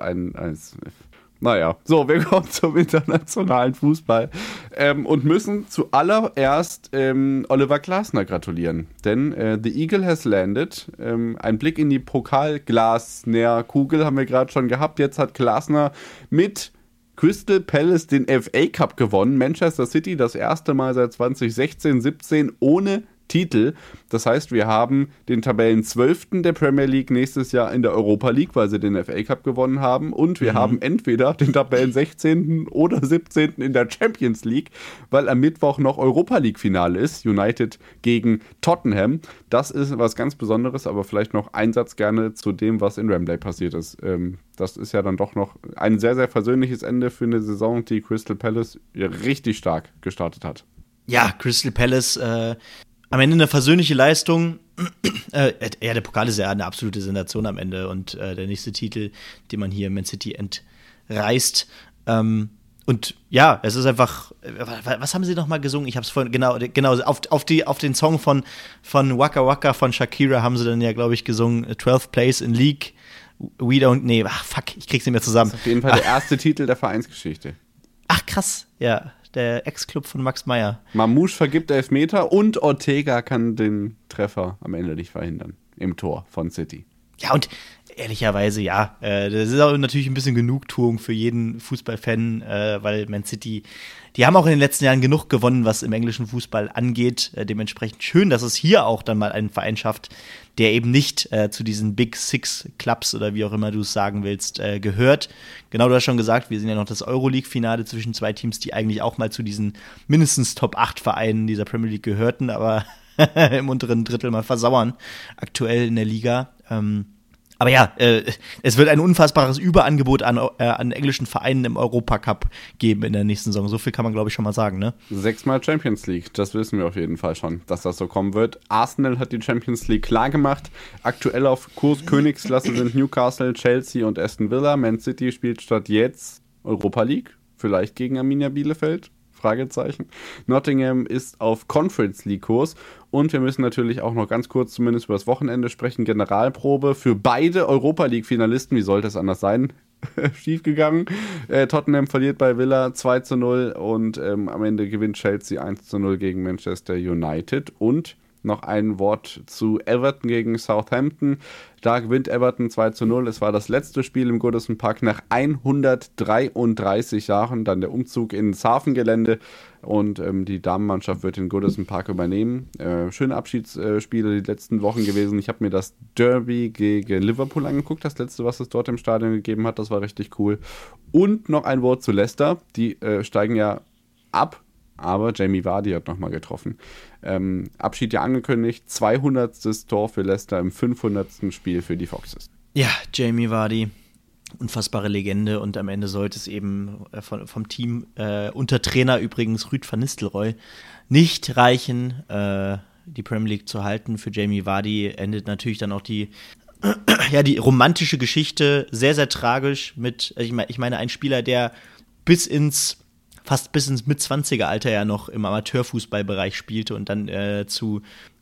naja, so, wir kommen zum internationalen Fußball und müssen zuallererst Oliver Glasner gratulieren. Denn The Eagle has landed. Ein Blick in die Pokalglasner-Kugel haben wir gerade schon gehabt. Jetzt hat Glasner mit Crystal Palace den FA Cup gewonnen. Manchester City das erste Mal seit 2016/17 ohne Titel. Das heißt, wir haben den Tabellenzwölften der Premier League nächstes Jahr in der Europa League, weil sie den FA Cup gewonnen haben. Und wir haben entweder den Tabellen-16. oder 17. in der Champions League, weil am Mittwoch noch Europa League-Finale ist. United gegen Tottenham. Das ist was ganz Besonderes, aber vielleicht noch ein Satz gerne zu dem, was in Wembley passiert ist. Das ist ja dann doch noch ein sehr, sehr versöhnliches Ende für eine Saison, die Crystal Palace richtig stark gestartet hat. Ja, Crystal Palace am Ende eine versöhnliche Leistung. Der Pokal ist ja eine absolute Sensation am Ende und der nächste Titel, den man hier Man City entreißt. Und ja, es ist einfach, was haben sie nochmal gesungen? Ich habe es vorhin, genau, auf den Song von Waka Waka von Shakira haben sie dann ja, glaube ich, gesungen, 12th Place in League, ich krieg's nicht mehr zusammen. Das ist auf jeden Fall der erste Titel der Vereinsgeschichte. Ach, krass, ja. Der Ex-Club von Max Meyer. Mamouche vergibt Elfmeter und Ortega kann den Treffer am Ende nicht verhindern. Im Tor von City. Ja, und ehrlicherweise, ja, das ist auch natürlich ein bisschen Genugtuung für jeden Fußballfan, weil Man City, die haben auch in den letzten Jahren genug gewonnen, was im englischen Fußball angeht. Dementsprechend schön, dass es hier auch dann mal einen Verein schafft, der eben nicht zu diesen Big Six Clubs oder wie auch immer du es sagen willst, gehört. Genau, du hast schon gesagt, wir sehen ja noch das Euroleague-Finale zwischen zwei Teams, die eigentlich auch mal zu diesen mindestens Top 8 Vereinen dieser Premier League gehörten, aber im unteren Drittel mal versauern, aktuell in der Liga. Aber ja, es wird ein unfassbares Überangebot an englischen Vereinen im Europacup geben in der nächsten Saison. So viel kann man, glaube ich, schon mal sagen, ne? 6-mal Champions League, das wissen wir auf jeden Fall schon, dass das so kommen wird. Arsenal hat die Champions League klar gemacht. Aktuell auf Kurs Königsklasse sind Newcastle, Chelsea und Aston Villa. Man City spielt statt jetzt Europa League, vielleicht gegen Arminia Bielefeld. Fragezeichen. Nottingham ist auf Conference League Kurs und wir müssen natürlich auch noch ganz kurz zumindest über das Wochenende sprechen. Generalprobe für beide Europa League Finalisten. Wie sollte es anders sein? Schiefgegangen. Tottenham verliert bei Villa 2-0 und am Ende gewinnt Chelsea 1-0 gegen Manchester United. Und noch ein Wort zu Everton gegen Southampton. Da gewinnt Everton 2-0. Es war das letzte Spiel im Goodison Park nach 133 Jahren. Dann der Umzug ins Hafengelände und die Damenmannschaft wird den Goodison Park übernehmen. Schöne Abschiedsspiele die letzten Wochen gewesen. Ich habe mir das Derby gegen Liverpool angeguckt, das letzte, was es dort im Stadion gegeben hat. Das war richtig cool. Und noch ein Wort zu Leicester. Die steigen ja ab. Aber Jamie Vardy hat nochmal getroffen. Abschied ja angekündigt, 200. Tor für Leicester im 500. Spiel für die Foxes. Ja, Jamie Vardy, unfassbare Legende und am Ende sollte es eben vom Team unter Trainer übrigens Ruud van Nistelrooy nicht reichen, die Premier League zu halten. Für Jamie Vardy endet natürlich dann auch die romantische Geschichte sehr, sehr tragisch mit, ich meine, ein Spieler, der fast bis ins Mit-20er-Alter ja noch im Amateurfußballbereich spielte und dann zu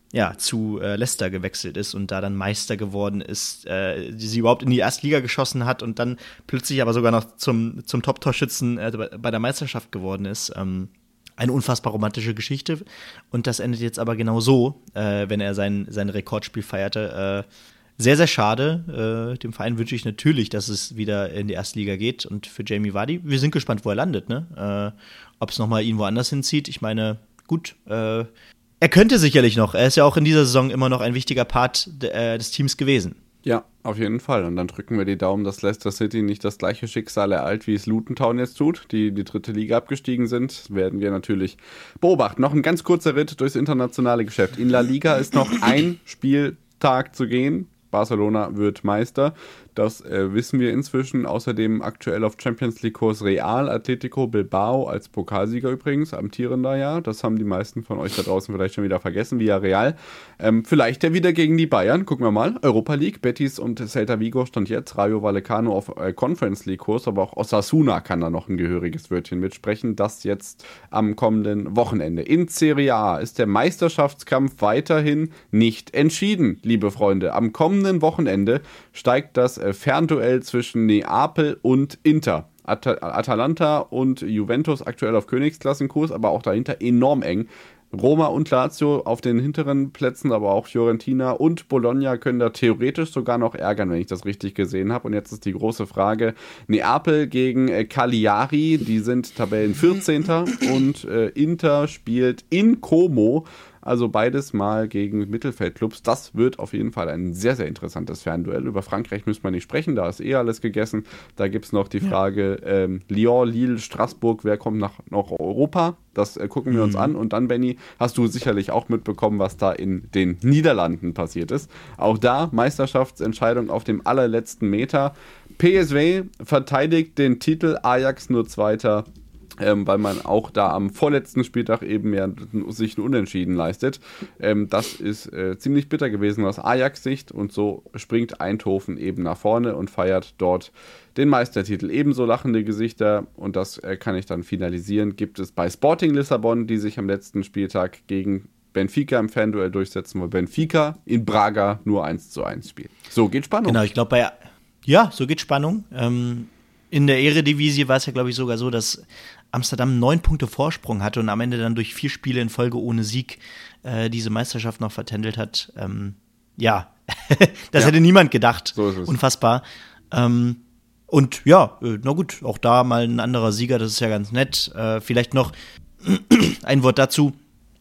Leicester gewechselt ist und da dann Meister geworden ist, die sie überhaupt in die Erstliga geschossen hat und dann plötzlich aber sogar noch zum Top-Torschützen bei der Meisterschaft geworden ist. Eine unfassbar romantische Geschichte und das endet jetzt aber genau so, wenn er sein Rekordspiel feierte. Sehr, sehr schade. Dem Verein wünsche ich natürlich, dass es wieder in die Erstliga geht. Und für Jamie Vardy, wir sind gespannt, wo er landet, ne? Ob es nochmal ihn woanders hinzieht. Ich meine, gut, er könnte sicherlich noch. Er ist ja auch in dieser Saison immer noch ein wichtiger Part des Teams gewesen. Ja, auf jeden Fall. Und dann drücken wir die Daumen, dass Leicester City nicht das gleiche Schicksal ereilt, wie es Luton Town jetzt tut, die in die 3. Liga abgestiegen sind. Das werden wir natürlich beobachten. Noch ein ganz kurzer Ritt durchs internationale Geschäft. In La Liga ist noch ein Spieltag zu gehen. Barcelona wird Meister. Das wissen wir inzwischen. Außerdem aktuell auf Champions League Kurs Real Atletico Bilbao als Pokalsieger übrigens, amtierender ja. Das haben die meisten von euch da draußen vielleicht schon wieder vergessen, Villarreal. Vielleicht ja wieder gegen die Bayern. Gucken wir mal. Europa League, Betis und Celta Vigo stand jetzt. Rayo Vallecano auf Conference League Kurs, aber auch Osasuna kann da noch ein gehöriges Wörtchen mitsprechen. Das jetzt am kommenden Wochenende. In Serie A ist der Meisterschaftskampf weiterhin nicht entschieden, liebe Freunde. Am kommenden Wochenende steigt das Fernduell zwischen Neapel und Inter. Atalanta und Juventus aktuell auf Königsklassenkurs, aber auch dahinter enorm eng. Roma und Lazio auf den hinteren Plätzen, aber auch Fiorentina und Bologna können da theoretisch sogar noch ärgern, wenn ich das richtig gesehen habe. Und jetzt ist die große Frage, Neapel gegen Cagliari, die sind Tabellen 14. und Inter spielt in Como. Also beides mal gegen Mittelfeldclubs. Das wird auf jeden Fall ein sehr, sehr interessantes Fernduell. Über Frankreich müssen wir nicht sprechen, da ist alles gegessen. Da gibt es noch die Frage Lyon, Lille, Straßburg, wer kommt nach Europa? Das gucken wir uns an. Und dann, Benni, hast du sicherlich auch mitbekommen, was da in den Niederlanden passiert ist. Auch da Meisterschaftsentscheidung auf dem allerletzten Meter. PSV verteidigt den Titel, Ajax nur Zweiter. Weil man auch da am vorletzten Spieltag eben ja sich ein Unentschieden leistet. Das ist ziemlich bitter gewesen aus Ajax-Sicht und so springt Eindhoven eben nach vorne und feiert dort den Meistertitel. Ebenso lachende Gesichter und das kann ich dann finalisieren, gibt es bei Sporting Lissabon, die sich am letzten Spieltag gegen Benfica im Fernduell durchsetzen, weil Benfica in Braga nur 1:1 spielt. So geht Spannung. Genau, ich glaube so geht Spannung. In der Eredivisie war es ja, glaube ich, sogar so, dass Amsterdam 9 Punkte Vorsprung hatte und am Ende dann durch 4 Spiele in Folge ohne Sieg diese Meisterschaft noch vertändelt hat. Das hätte niemand gedacht. So ist es. Unfassbar. Und ja, na gut, auch da mal ein anderer Sieger, das ist ja ganz nett. Vielleicht noch ein Wort dazu.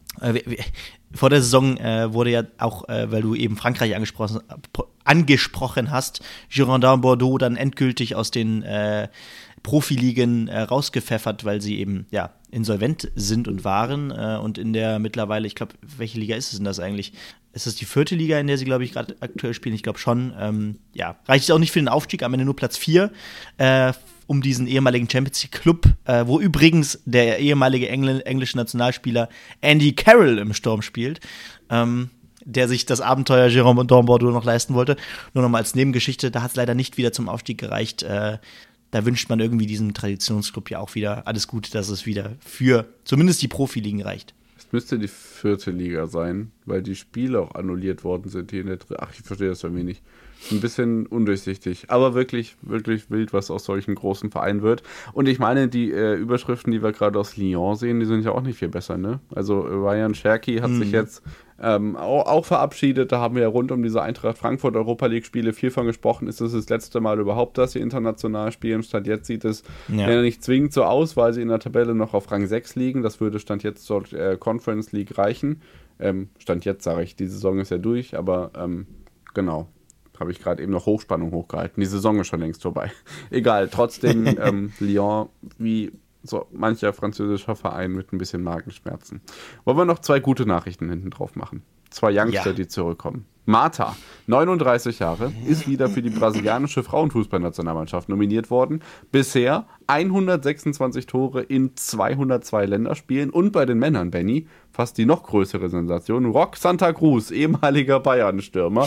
Vor der Saison wurde ja auch, weil du eben Frankreich angesprochen hast, Girondins Bordeaux dann endgültig aus den Profiligen rausgepfeffert, weil sie eben ja insolvent sind und waren und in der mittlerweile, ich glaube, welche Liga ist es denn das eigentlich? Ist es die 4. Liga, in der sie, glaube ich, gerade aktuell spielen? Ich glaube schon. Ja, reicht es auch nicht für den Aufstieg, am Ende nur Platz 4 um diesen ehemaligen Champions League Club, wo übrigens der ehemalige englische Nationalspieler Andy Carroll im Sturm spielt, der sich das Abenteuer Girondins Bordeaux noch leisten wollte. Nur noch mal als Nebengeschichte, da hat es leider nicht wieder zum Aufstieg gereicht. Da wünscht man irgendwie diesem Traditionsclub ja auch wieder alles Gute, dass es wieder für zumindest die Profiligen reicht. Es müsste die 4. Liga sein, weil die Spiele auch annulliert worden sind hier in der 3. Ach, ich verstehe das ein wenig. Ist ein bisschen undurchsichtig, aber wirklich, wirklich wild, was aus solchen großen Vereinen wird. Und ich meine, die Überschriften, die wir gerade aus Lyon sehen, die sind ja auch nicht viel besser, ne? Also Ryan Cherky hat sich jetzt auch verabschiedet. Da haben wir ja rund um diese Eintracht Frankfurt Europa League Spiele viel von gesprochen. Ist das letzte Mal überhaupt, dass sie international spielen? Stand jetzt sieht es nicht zwingend so aus, weil sie in der Tabelle noch auf Rang 6 liegen. Das würde Stand jetzt zur Conference League reichen. Stand jetzt sage ich, die Saison ist ja durch, aber genau. Habe ich gerade eben noch Hochspannung hochgehalten. Die Saison ist schon längst vorbei. Egal, trotzdem Lyon wie so mancher französischer Verein mit ein bisschen Magenschmerzen. Wollen wir noch 2 gute Nachrichten hinten drauf machen? 2 Youngster, die zurückkommen. Marta, 39 Jahre, ist wieder für die brasilianische Frauenfußballnationalmannschaft nominiert worden. Bisher 126 Tore in 202 Länderspielen. Und bei den Männern, Benny, fast die noch größere Sensation, Roque Santa Cruz, ehemaliger Bayern-Stürmer,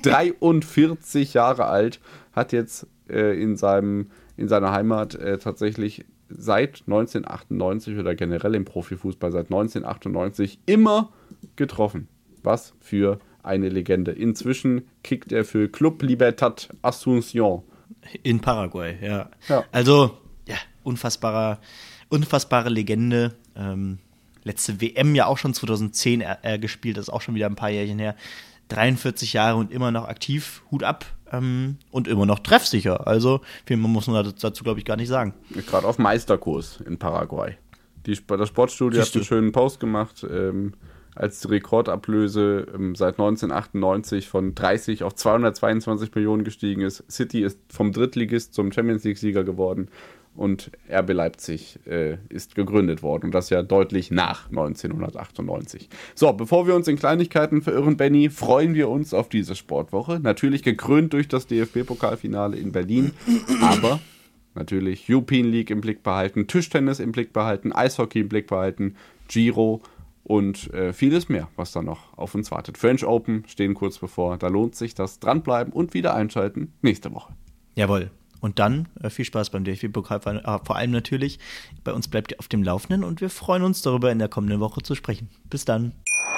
43 Jahre alt, hat jetzt in seiner Heimat tatsächlich seit 1998 oder generell im Profifußball seit 1998 immer getroffen. Was für eine Legende. Inzwischen kickt er für Club Libertad Asunción. In Paraguay, ja. Also, ja, unfassbare Legende. Letzte WM ja auch schon 2010 gespielt, das ist auch schon wieder ein paar Jährchen her. 43 Jahre und immer noch aktiv, Hut ab. Und immer noch treffsicher. Also, viel mehr muss man dazu, glaube ich, gar nicht sagen. Gerade auf Meisterkurs in Paraguay. Das Sportstudio hat einen schönen Post gemacht, als Rekordablöse seit 1998 von 30 auf 222 Millionen gestiegen ist. City ist vom Drittligist zum Champions-League-Sieger geworden und RB Leipzig ist gegründet worden. Und das ja deutlich nach 1998. So, bevor wir uns in Kleinigkeiten verirren, Benny, freuen wir uns auf diese Sportwoche. Natürlich gekrönt durch das DFB-Pokalfinale in Berlin, aber natürlich European League im Blick behalten, Tischtennis im Blick behalten, Eishockey im Blick behalten, Giro und vieles mehr, was da noch auf uns wartet. French Open stehen kurz bevor. Da lohnt sich das Dranbleiben und wieder einschalten nächste Woche. Jawohl. Und dann viel Spaß beim DFB-Pokal, vor allem natürlich. Bei uns bleibt ihr auf dem Laufenden und wir freuen uns darüber, in der kommenden Woche zu sprechen. Bis dann.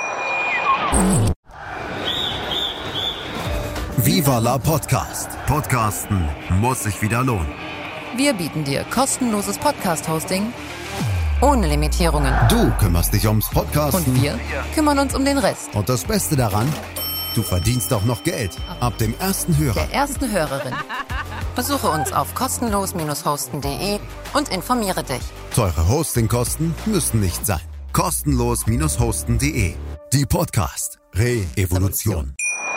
Viva la Podcast. Podcasten muss sich wieder lohnen. Wir bieten dir kostenloses Podcast-Hosting ohne Limitierungen. Du kümmerst dich ums Podcasten. Und wir kümmern uns um den Rest. Und das Beste daran, du verdienst auch noch Geld. Ab dem ersten Hörer. Der ersten Hörerin. Besuche uns auf kostenlos-hosten.de und informiere dich. Teure Hostingkosten müssen nicht sein. Kostenlos-hosten.de. Die Podcast Re-Evolution.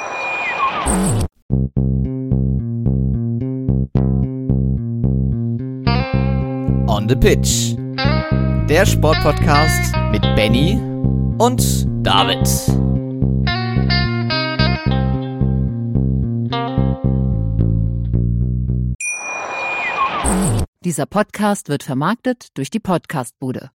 On the Pitch. Der Sportpodcast mit Benny und David. Dieser Podcast wird vermarktet durch die Podcastbude.